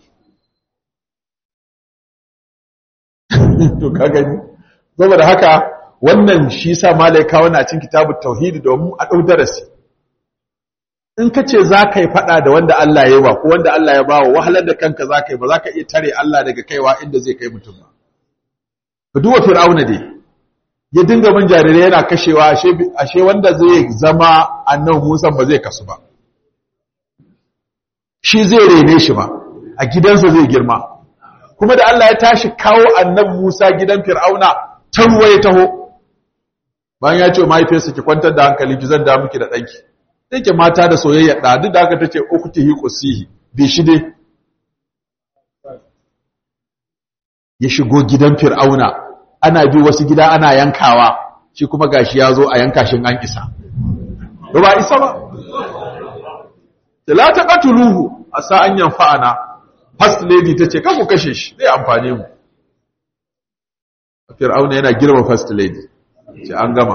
to ka gani saboda haka wannan shi sa malaika wannan a cikin kitabut tauhid domin a dau darasi in ka ce za ka yi faɗa da wanda Allah ya yi ba ko wanda Allah ya ba wa wahalar da kanka za ka yi ba za ka iya tare Allah daga kaiwa inda zai kai mutum ba. Ka duba Fir'auna dai, ya dinga bin jarirai yana kashewa ashe wanda zai zama annan Musa ba zai kasu ba. Shi zai rene shi ba, a gidansa zai girma. Kuma da Allah ya tashi kawo annan Musa gidan Fir'auna ta ruwa ya taho. Bayan ya ce mahaifiyarsa ki kwantar da hankali ki zan da miki da ɗanki. Yake mata da soyayya da duk da aka tace uktihi qusihi bi shi dai ya shigo gidan Fir'auna ana bi wasu gida ana yankawa shi kuma gashi ya zo a yanka shin an isa ba isa ba la taqatuluhu asa an yanfa'ana first lady tace kan ku kashe shi zai amfane mu Fir'auna yana girma first lady ce an gama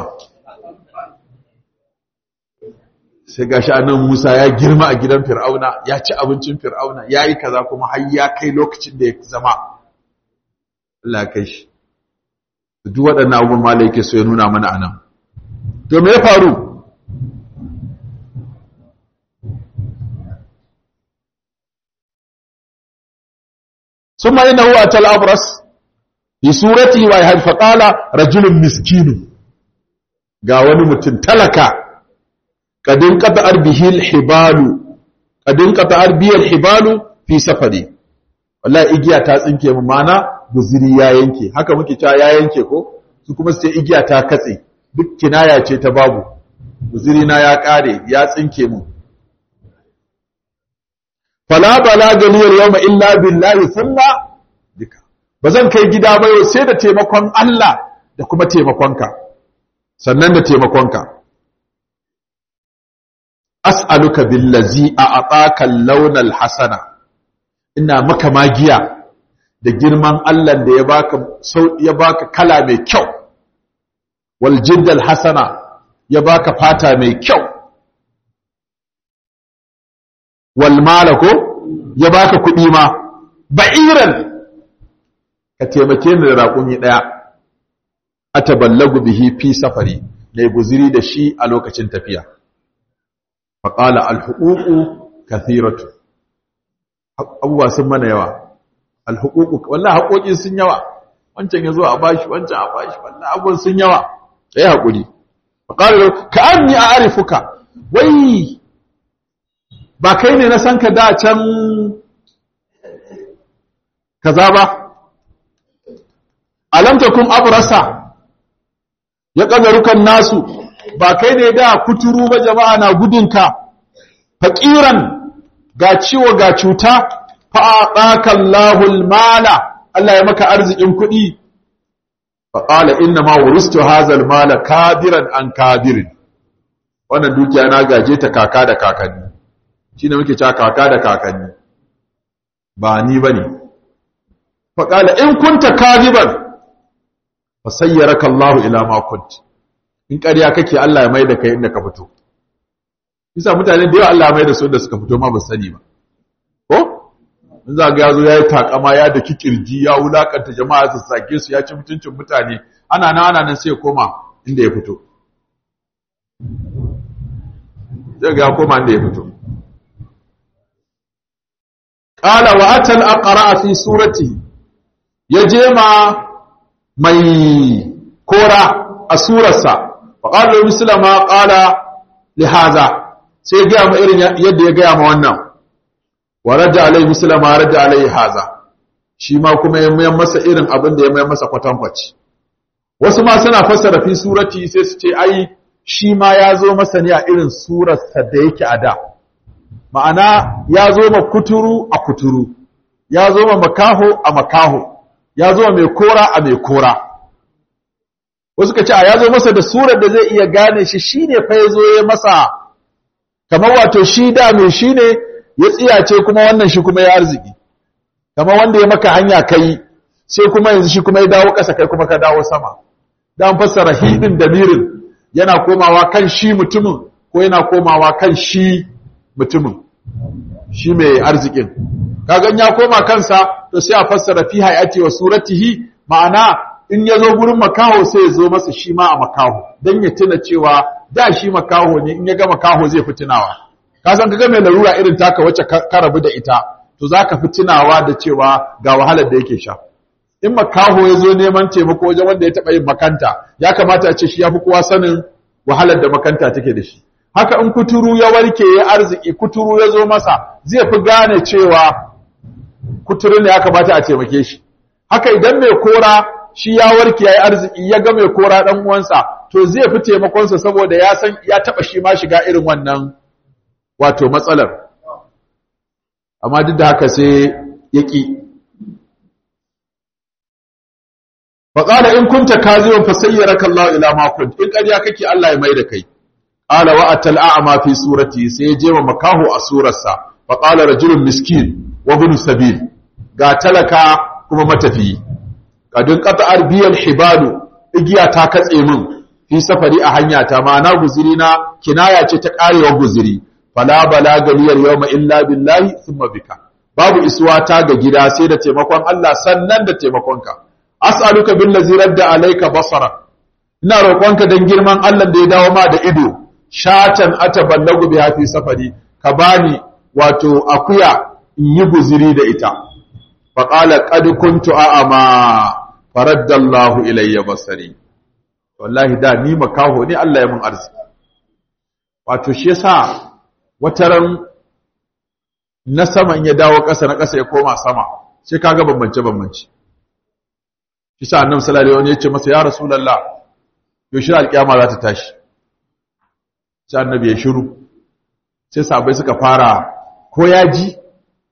sai gashi annan Musa ya girma a gidan Fir'auna ya ci abincin Fir'auna yayi kaza kuma har ya kai lokacin da ya zama Allah ya kai shi duk waɗannan abubuwan malaike so ya nuna mana anan to me ya faru summa innahu atal abras bi surati wa yahfa faqala rajulun miskin ga wani mutum talaka kadin qata'ar bihil hibalu kadin qata'ar bihil hibalu fi safari wallahi igiya ta tsinke mu mana guziri ya yanke haka muke cewa ya yanke ko su kuma su ce igiya ta katse duk kinaya ce ta babu guziri na ya kare ya tsinke mu fala balaga liyal yawma illa billahi thumma bika bazan kai gida ba yau sai da taimakon Allah da kuma taimakonka sannan da taimakonka as'aluka billazi a'ataka al-lawna al-hasana ina maka magiya da girman Allah da ya baka ya baka kala mai kyau wal jidd al-hasana ya baka fata mai kyau wal malako ya baka kudi ma ba'iran ka taimake ni da raƙumi daya ataballagu bihi fi safari ne guziri da shi a lokacin tafiya faqala al-huququ kathiratu abuwa sun mana yawa al-huququ wallahi haƙoƙi sun yawa wancan yazo a bashi wancan a bashi wallahi abuwan sun yawa sai hakuri faqala ka anni a'rifuka wai ba kai ne na san ka da can kaza ba alam takum abrasa ya kadarukan nasu ba kai ne da kuturu ba jama'a na gudunka faqiran ga ciwo ga cuta fa aqaka Allahul mala Allah ya maka arzikin kuɗi fa qala inna ma wuristu hazal mala kabiran an kabirin wannan dukiya na gaje ta kaka da kakanni shine muke cewa kaka da kakanni ba ni bane fa qala in kunta kadiban fa sayyaraka Allahu ila ma kunt in ƙarya kake Allah ya maida kai inda ka fito bisa mutane da yawa Allah ya maida su inda suka fito ma ba sani ba ko in za ga yazo yayi takama ya da kikirji ya wulakanta jama'a su sake su ya ci mutuncin mutane ana nan ana nan sai ya koma inda ya fito zai ga ya koma inda ya fito qala wa atal aqra fi surati yaje ma mai kora a surarsa fa qala muslima qala li hadha sai ga mu irin yadda ya ga ma wannan wa raja alai muslima raja alai hadha shi ma kuma ya mayan masa irin abin da ya mayan masa kwatankwaci wasu ma suna fassara fi surati sai su ce ai shi ma ya zo masa ne a irin surarsa da yake a da ma'ana ya zo ma kuturu a kuturu ya zo ma makaho a makaho ya zo mai kora a mai kora wasu ka ce a ya zo masa da surar da zai iya gane shi shine fa ya zo ya masa kamar wato shi da mai shi ne ya tsiyace kuma wannan shi kuma ya arziki kamar wanda ya maka hanya kai sai kuma yanzu shi kuma ya dawo ƙasa kai kuma ka dawo sama dan fassara hidin damirin yana komawa kan shi mutumin ko yana komawa kan shi mutumin shi mai arzikin kagan ya koma kansa to sai a fassara fi hayati wa suratihi ma'ana in ya zo gurin makaho sai ya zo masa shi ma a makaho dan ya tuna cewa da shi makaho ne in ya ga makaho zai fitinawa ka san kaga mai larura irin taka wacce ka rabu da ita to zaka fitinawa da cewa ga wahalar da yake sha in makaho ya zo neman taimako wajen wanda ya taba yin makanta ya kamata a ce shi yafi kowa sanin wahalar da makanta take da shi haka in kuturu ya warke ya arziki kuturu ya zo masa zai fi gane cewa kuturun ne ya kamata a taimake shi haka idan mai kora shi ya warke ya yi arziki ya ga mai kora dan uwansa to zai fi taimakonsa saboda ya san ya taba shi ma shiga irin wannan wato matsalar amma duk da haka sai yaki fa qala in kunta kaziban fa sayyaraka Allah ila ma kunt in ƙarya kake Allah ya mai da kai qala wa atal a'ma fi surati sai je wa makahu a surarsa fa qala rajulun miskin wa ibn sabil ga talaka kuma matafi kadin qata'ar biyal hibalu igiya ta katse min fi safari a hanya ta ma na guziri na kinaya ce ta karewa guziri fala balaga liyal yawma illa billahi thumma bika babu iswata ga gida sai da taimakon Allah sannan da taimakonka as'aluka billazi radda alayka basara ina roƙonka dan girman Allah da ya dawo ma da ido shatan ataballagu biha fi safari ka bani wato akuya in yi guziri da ita fa qala qad kuntu a'ama faraddallahu ilayya basari wallahi da ni makaho ne Allah ya mun arziki wato shi yasa wataran na saman ya dawo ƙasa na ƙasa ya koma sama sai kaga bambance bambance shi sa annabi sallallahu alaihi wasallam ya ce masa ya rasulullah yaushe alƙiyama za ta tashi sai annabi ya shiru sai sahabbai suka fara ko ya ji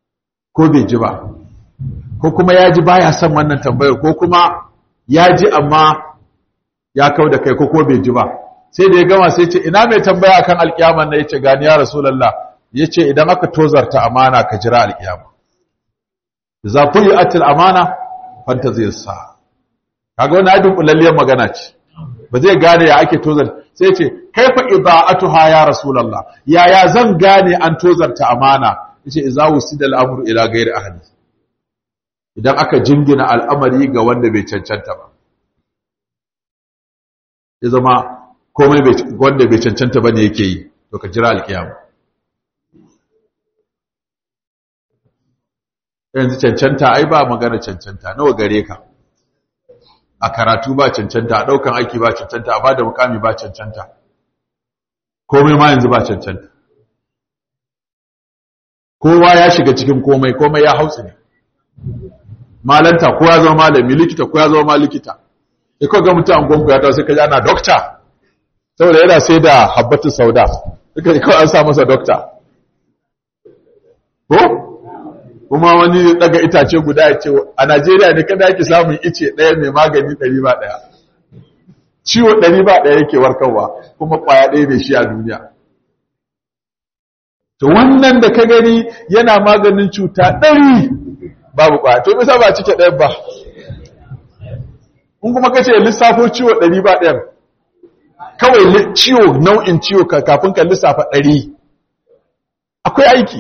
ko bai ji ba, ko kuma ya ji baya son wannan tambayar, ko kuma ya ji amma ya kau da kai ko ko bai ji ba. Sai da ya gama sai ce ina mai tambaya kan alkiyama na yace gani ya rasulullah. Yace idan aka tozarta amana ka jira alkiyama, za ku yi atil amana fanta zai sa. Kaga wani adin kulalliyar magana ce, ba zai gane ya ake tozarta. Sai ce kaifa idaatuha ya rasulullah, yaya zan gane an tozarta amana? Yace idza wusida al-amru ila ghairi ahli, idan aka jingina al'amari ga wanda bai cancanta ba, ya zama komai wanda bai cancanta ba ne yake yi, to ka jira alkiyama. Yanzu cancanta ai ba magana cancanta, nawa gare ka? A karatu ba cancanta, a ɗaukan aiki ba cancanta, a bada mukami ba cancanta, komai ma yanzu ba cancanta. Kowa ya shiga cikin komai, komai ya hautsi ne. Malanta ko ya zama malami, likita ko ya zama ma likita. Sai kawai ga mutum an gonku ya ta sai ka ji ana dokta, saboda yana sai da habbatu sauda, suka ji kawai an sa masa dokta. Ko? Kuma wani daga itace guda ya ce a Najeriya ne kada yake samun ice ɗaya mai magani ɗari ba ɗaya. Ciwo ɗari ba ɗaya yake warkarwa, kuma ƙwaya ɗaya ne shi a duniya. To wannan da ka gani yana maganin cuta ɗari babu ƙwaya, to bisa ba cike ɗaya ba. In kuma kace lissafo ciwo ɗari ba ɗaya, kawai ciwo nau'in ciwo kafin ka lissafa ɗari, akwai aiki.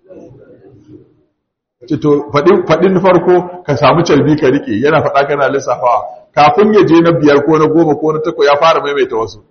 To faɗin farko ka samu calbi ka rike, yana faɗa kana lissafawa, kafin ya je na biyar ko na goma ko na tako ya fara maimaita wasu.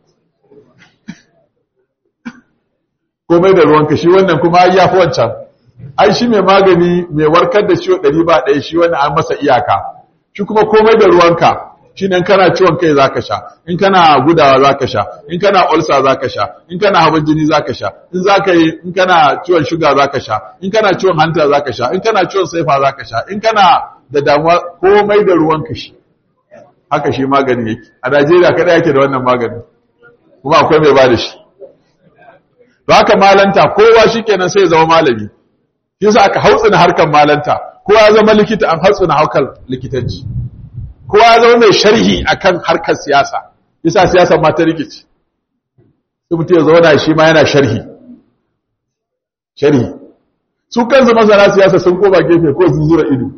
Komai da ruwanka, shi wannan kuma ya fi wancan. Ai shi mai magani mai warkar da ciwo ɗari ba ɗaya, shi wannan an masa iyaka. Shi kuma komai da ruwanka, shi ne kana ciwon kai za ka sha, in kana gudawa za ka sha, in kana ulsa za ka sha, in kana hawan jini za ka sha, in za ka yi, in kana ciwon shuga za ka sha, in kana ciwon hanta za ka sha, in kana ciwon saifa za ka sha, in kana da damuwa, komai da ruwanka shi. Haka shi magani yake. A Najeriya kada yake da wannan magani, kuma akwai mai ba da shi. To haka malanta, kowa shi kenan sai ya zama malami. Shi sa aka hautsina harkar malanta, kowa ya zama likita, an hautsina harkar likitanci. Kowa ya zama mai sharhi akan harkar siyasa, yasa siyasar ma ta rikici. Sai mutum ya zauna shi ma yana sharhi. Sharhi. Su kansu masana siyasa sun koma gefe ko sun zura ido.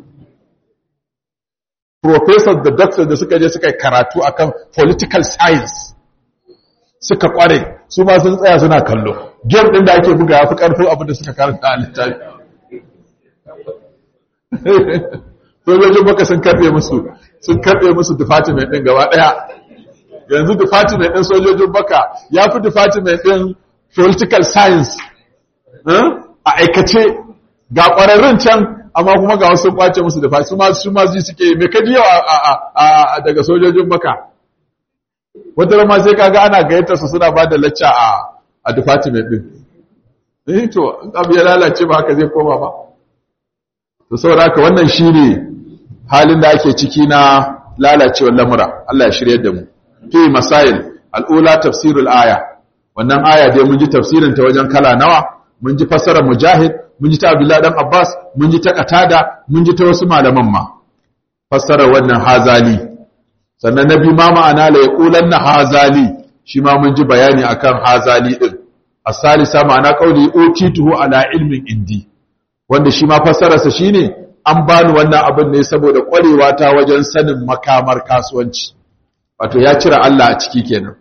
Professor da doctor da suka je suka yi karatu akan political science suka kware, su ma sun tsaya suna kallo. Game din da ake buga ya fi karfin abin da suka karanta a littafi. Sojojin baka sun karbe musu sun karbe musu department din gaba daya. Yanzu department din sojojin baka ya fi department din political science a aikace, ga kwararrun can amma kuma ga wasu kwace musu department, su ma su ma ji suke me kaji yau a daga sojojin baka. Wata rama sai kaga ana gayyatar su suna bada lecture a a department din. Eh to abu ya lalace ba haka zai koma ba. To saboda haka wannan shine halin da ake ciki na lalacewar lamura. Allah ya shiryar da mu. Fi masail al-ula tafsirul aya. Wannan aya dai mun ji tafsirin ta wajen kala nawa? Mun ji fassarar Mujahid, mun ji ta Abdullah dan Abbas, mun ji ta Qatada, mun ji ta wasu malaman ma. Fassarar wannan hazali. Sannan nabi ma ma'ana la yaqulanna hazali, shi ma mun ji bayani akan hazali din. As-salisa ma'ana qauli utituhu ala ilmin indi. Wanda shi ma fassararsa shine an bani wannan abin ne saboda kwarewa ta wajen sanin makamar kasuwanci. Wato ya cire Allah a ciki kenan.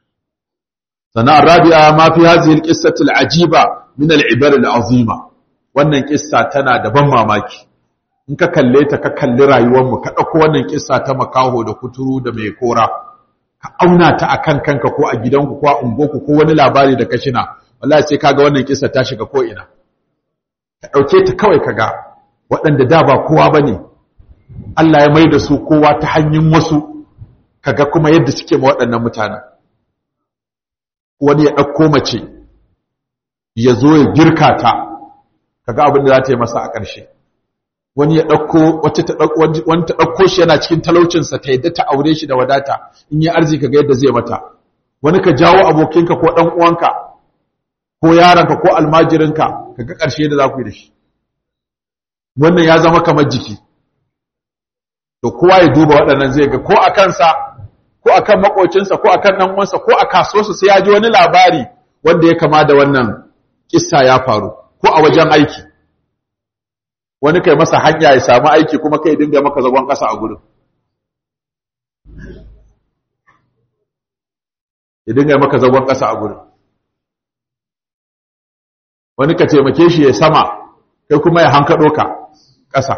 Sana'ar rabi'a ma fi hadhihi al-qissati al-ajiba min al-ibar al-azima. Wannan kissa tana da ban mamaki. In ka kalle ta ka kalli rayuwar mu ka dauko wannan kissa ta makaho da kuturu da mai kora, ka auna ta akan kanka ko a gidanku ko a ungoku ko wani labari da ka shina, wallahi sai kaga wannan kissa ta shiga ko ina. Ka dauke ta kawai kaga waɗanda da ba kowa bane, Allah ya mai da su kowa ta hanyar wasu, kaga kuma yadda suke ma waɗannan mutanen. Wani ya ɗauko mace ya zo ya girka ta, kaga abin da za ta yi masa a ƙarshe. Wani ya ɗauko wacce ta ɗauko wani ta ɗauko shi yana cikin talaucinsa ta yadda ta aure shi da wadata, in yi arziki kaga yadda zai mata. Wani ka jawo abokinka ko ɗan uwanka ko yaranka ko almajirinka kaga ƙarshe da za ku yi da shi. wannan ya zama kamar jiki. To kowa ya duba waɗannan zai ga ko a kansa ko a kan makocinsa ko a kan ɗan uwansa ko a kasuwarsa sai ya ji wani labari wanda ya kama da wannan kissa ya faru, ko a wajen aiki wani kai masa hanya ya samu aiki kuma kai dinga maka zagon ƙasa a gurin, ya dinga maka zagon ƙasa a gurin. Wani ka taimake shi ya sama kai kuma ya hankaɗo ka ƙasa.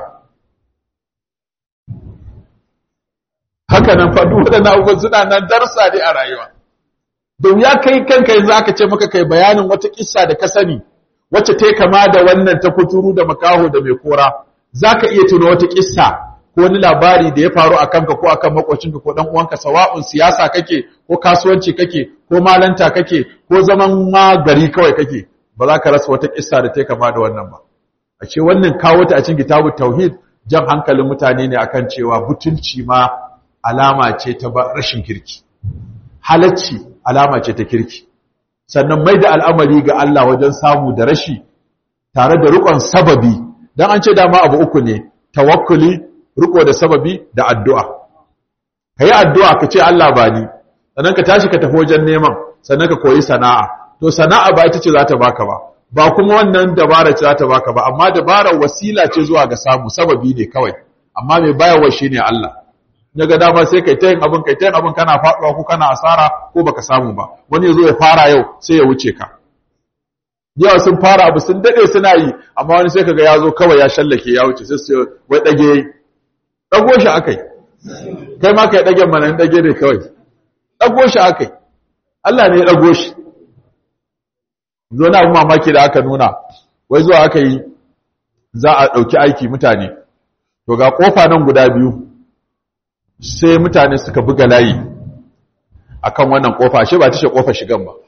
Haka nan faɗu waɗannan abubuwan suna nan darsa ne a rayuwa. Don ya kai kanka yanzu aka ce maka kai bayanin wata kissa da ka sani wacce ta kama da wannan ta kuturu da makaho da mai kora, za ka iya tuna wata kissa ko wani labari da ya faru a kanka ko akan makocinka ko ɗan uwanka, sawa'un siyasa kake ko kasuwanci kake ko malanta kake ko zaman ma gari kawai kake, ba za ka rasa wata kissa da ta kama da wannan ba. A ce wannan kawo ta a cikin kitabut tauhid jan hankalin mutane ne akan cewa butulci ma alama ce ta rashin kirki, halacci alama ce ta kirki, sannan mai da al'amari ga Allah wajen samu da rashi tare da rikon sababi, don an ce dama abu uku ne, tawakkuli, riko da sababi da addu'a. Ka yi addu'a ka ce Allah ba ni, sannan ka tashi ka tafi wajen neman, sannan ka koyi sana'a. To sana'a ba ita ce za ta baka ba, ba kuma wannan dabara ce za ta baka ba, amma dabarar wasila ce zuwa ga samu, sababi ne kawai, amma mai bayarwa shi ne Allah. Daga dama sai kai ta yin abin kai ta yin abin kana faɗuwa ko kana asara ko baka samu ba, wani ya zo ya fara yau sai ya wuce ka. Yawa sun fara abu sun daɗe suna yi, amma wani sai kaga ya zo kawai ya shallake ya wuce sai sai wai ɗage ɗago shi akai, kai ma kai ɗagen mana in ɗage ne kawai, ɗago shi akai, Allah ne ya ɗago shi. Zo na abin mamaki da aka nuna, wai zuwa aka yi za a ɗauki aiki mutane, to ga ƙofa nan guda biyu, sai mutane suka buga layi akan wannan kofa, ashe ba tace kofar shigan ba.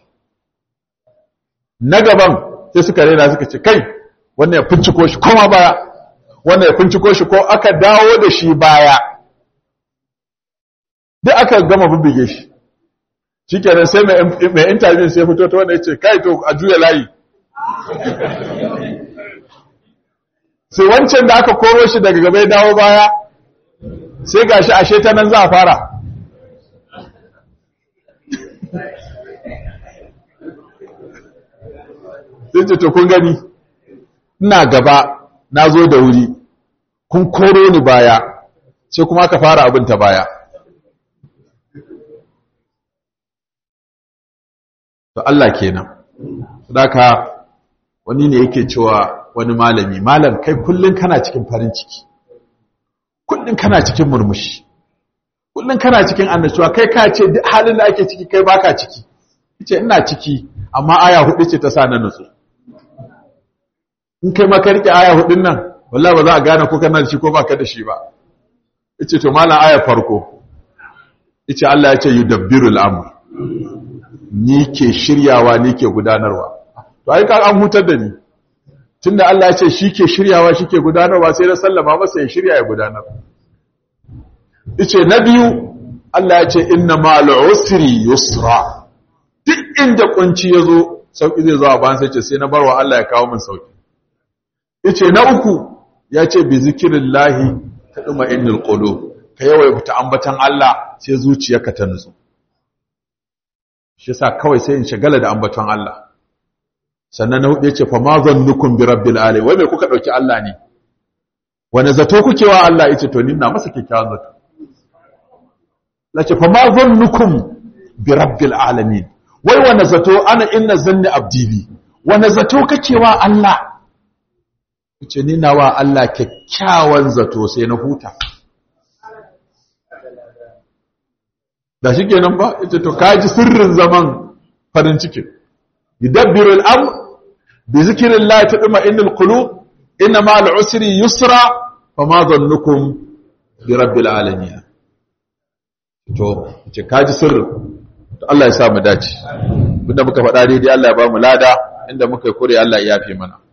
Na gaban sai suka rena suka ce kai wannan ya finciko shi koma baya, wannan ya finciko shi ko aka dawo da shi baya, duk aka gama bubbuge shi. Shikenan sai mai mai interview sai fito ta wanda yace kai to a juya layi. Sai wancan da aka koro shi daga gaba ya dawo baya, sai gashi ashe ta nan za a fara. Sai ce to kun gani ina gaba na zo da wuri, kun koro ni baya, sai kuma aka fara abin ta baya. To Allah kenan. Sadaka wani ne yake cewa wani malami, malam kai kullun kana cikin farin ciki, kullun kana cikin murmushi, kullun kana cikin annashuwa, kai ka ce duk halin da ake ciki kai baka ciki. Yace ina ciki, amma aya hudu ce ta sa na nutsu. In kai maka rike aya hudun nan, wallahi ba za a gane ko kana da shi ko baka da shi ba. Yace to malam aya farko, yace Allah ya ce yudabbirul amr, ni ke shiryawa ni ke gudanarwa. To ai ka an hutar da ni, tunda Allah ya ce shi ke shiryawa shi ke gudanarwa, sai da sallama masa ya shirya ya gudanar. Yace na biyu, Allah ya ce inna ma'al usri yusra, duk inda kunci yazo sauki zai zo a bayan sai ce sai na barwa Allah ya kawo min sauki. Yace na uku, ya ce bi zikrillahi tadma'innul qulub, ka yawaita ambatan Allah sai zuciyarka ta nutsu. Shi yasa kawai sai in shagala da ambaton Allah. Sannan na hudu yace fa ma zannukum bi rabbil alamin, wai me kuka dauki Allah ne, wani zato kuke wa Allah? Yace to ni na masa kikkiawan zato. Lace fa ma zannukum bi rabbil alamin, wai wani zato ana inna zanni abdi bi, wani zato kake wa Allah? Yace ni na wa Allah kikkiawan zato, sai na huta. Da shi kenan ba, yace to kaji sirrin zaman farin ciki. Yudabbirul amr bi zikrillah tatma'innul qulub, inna ma'al usri yusra, fama dhannukum bi rabbil alamin. To yace kaji sirrin. To Allah ya sa mu dace. Abinda muka faɗa daidai Allah ya ba mu lada, inda muka yi kure Allah ya yafe mana.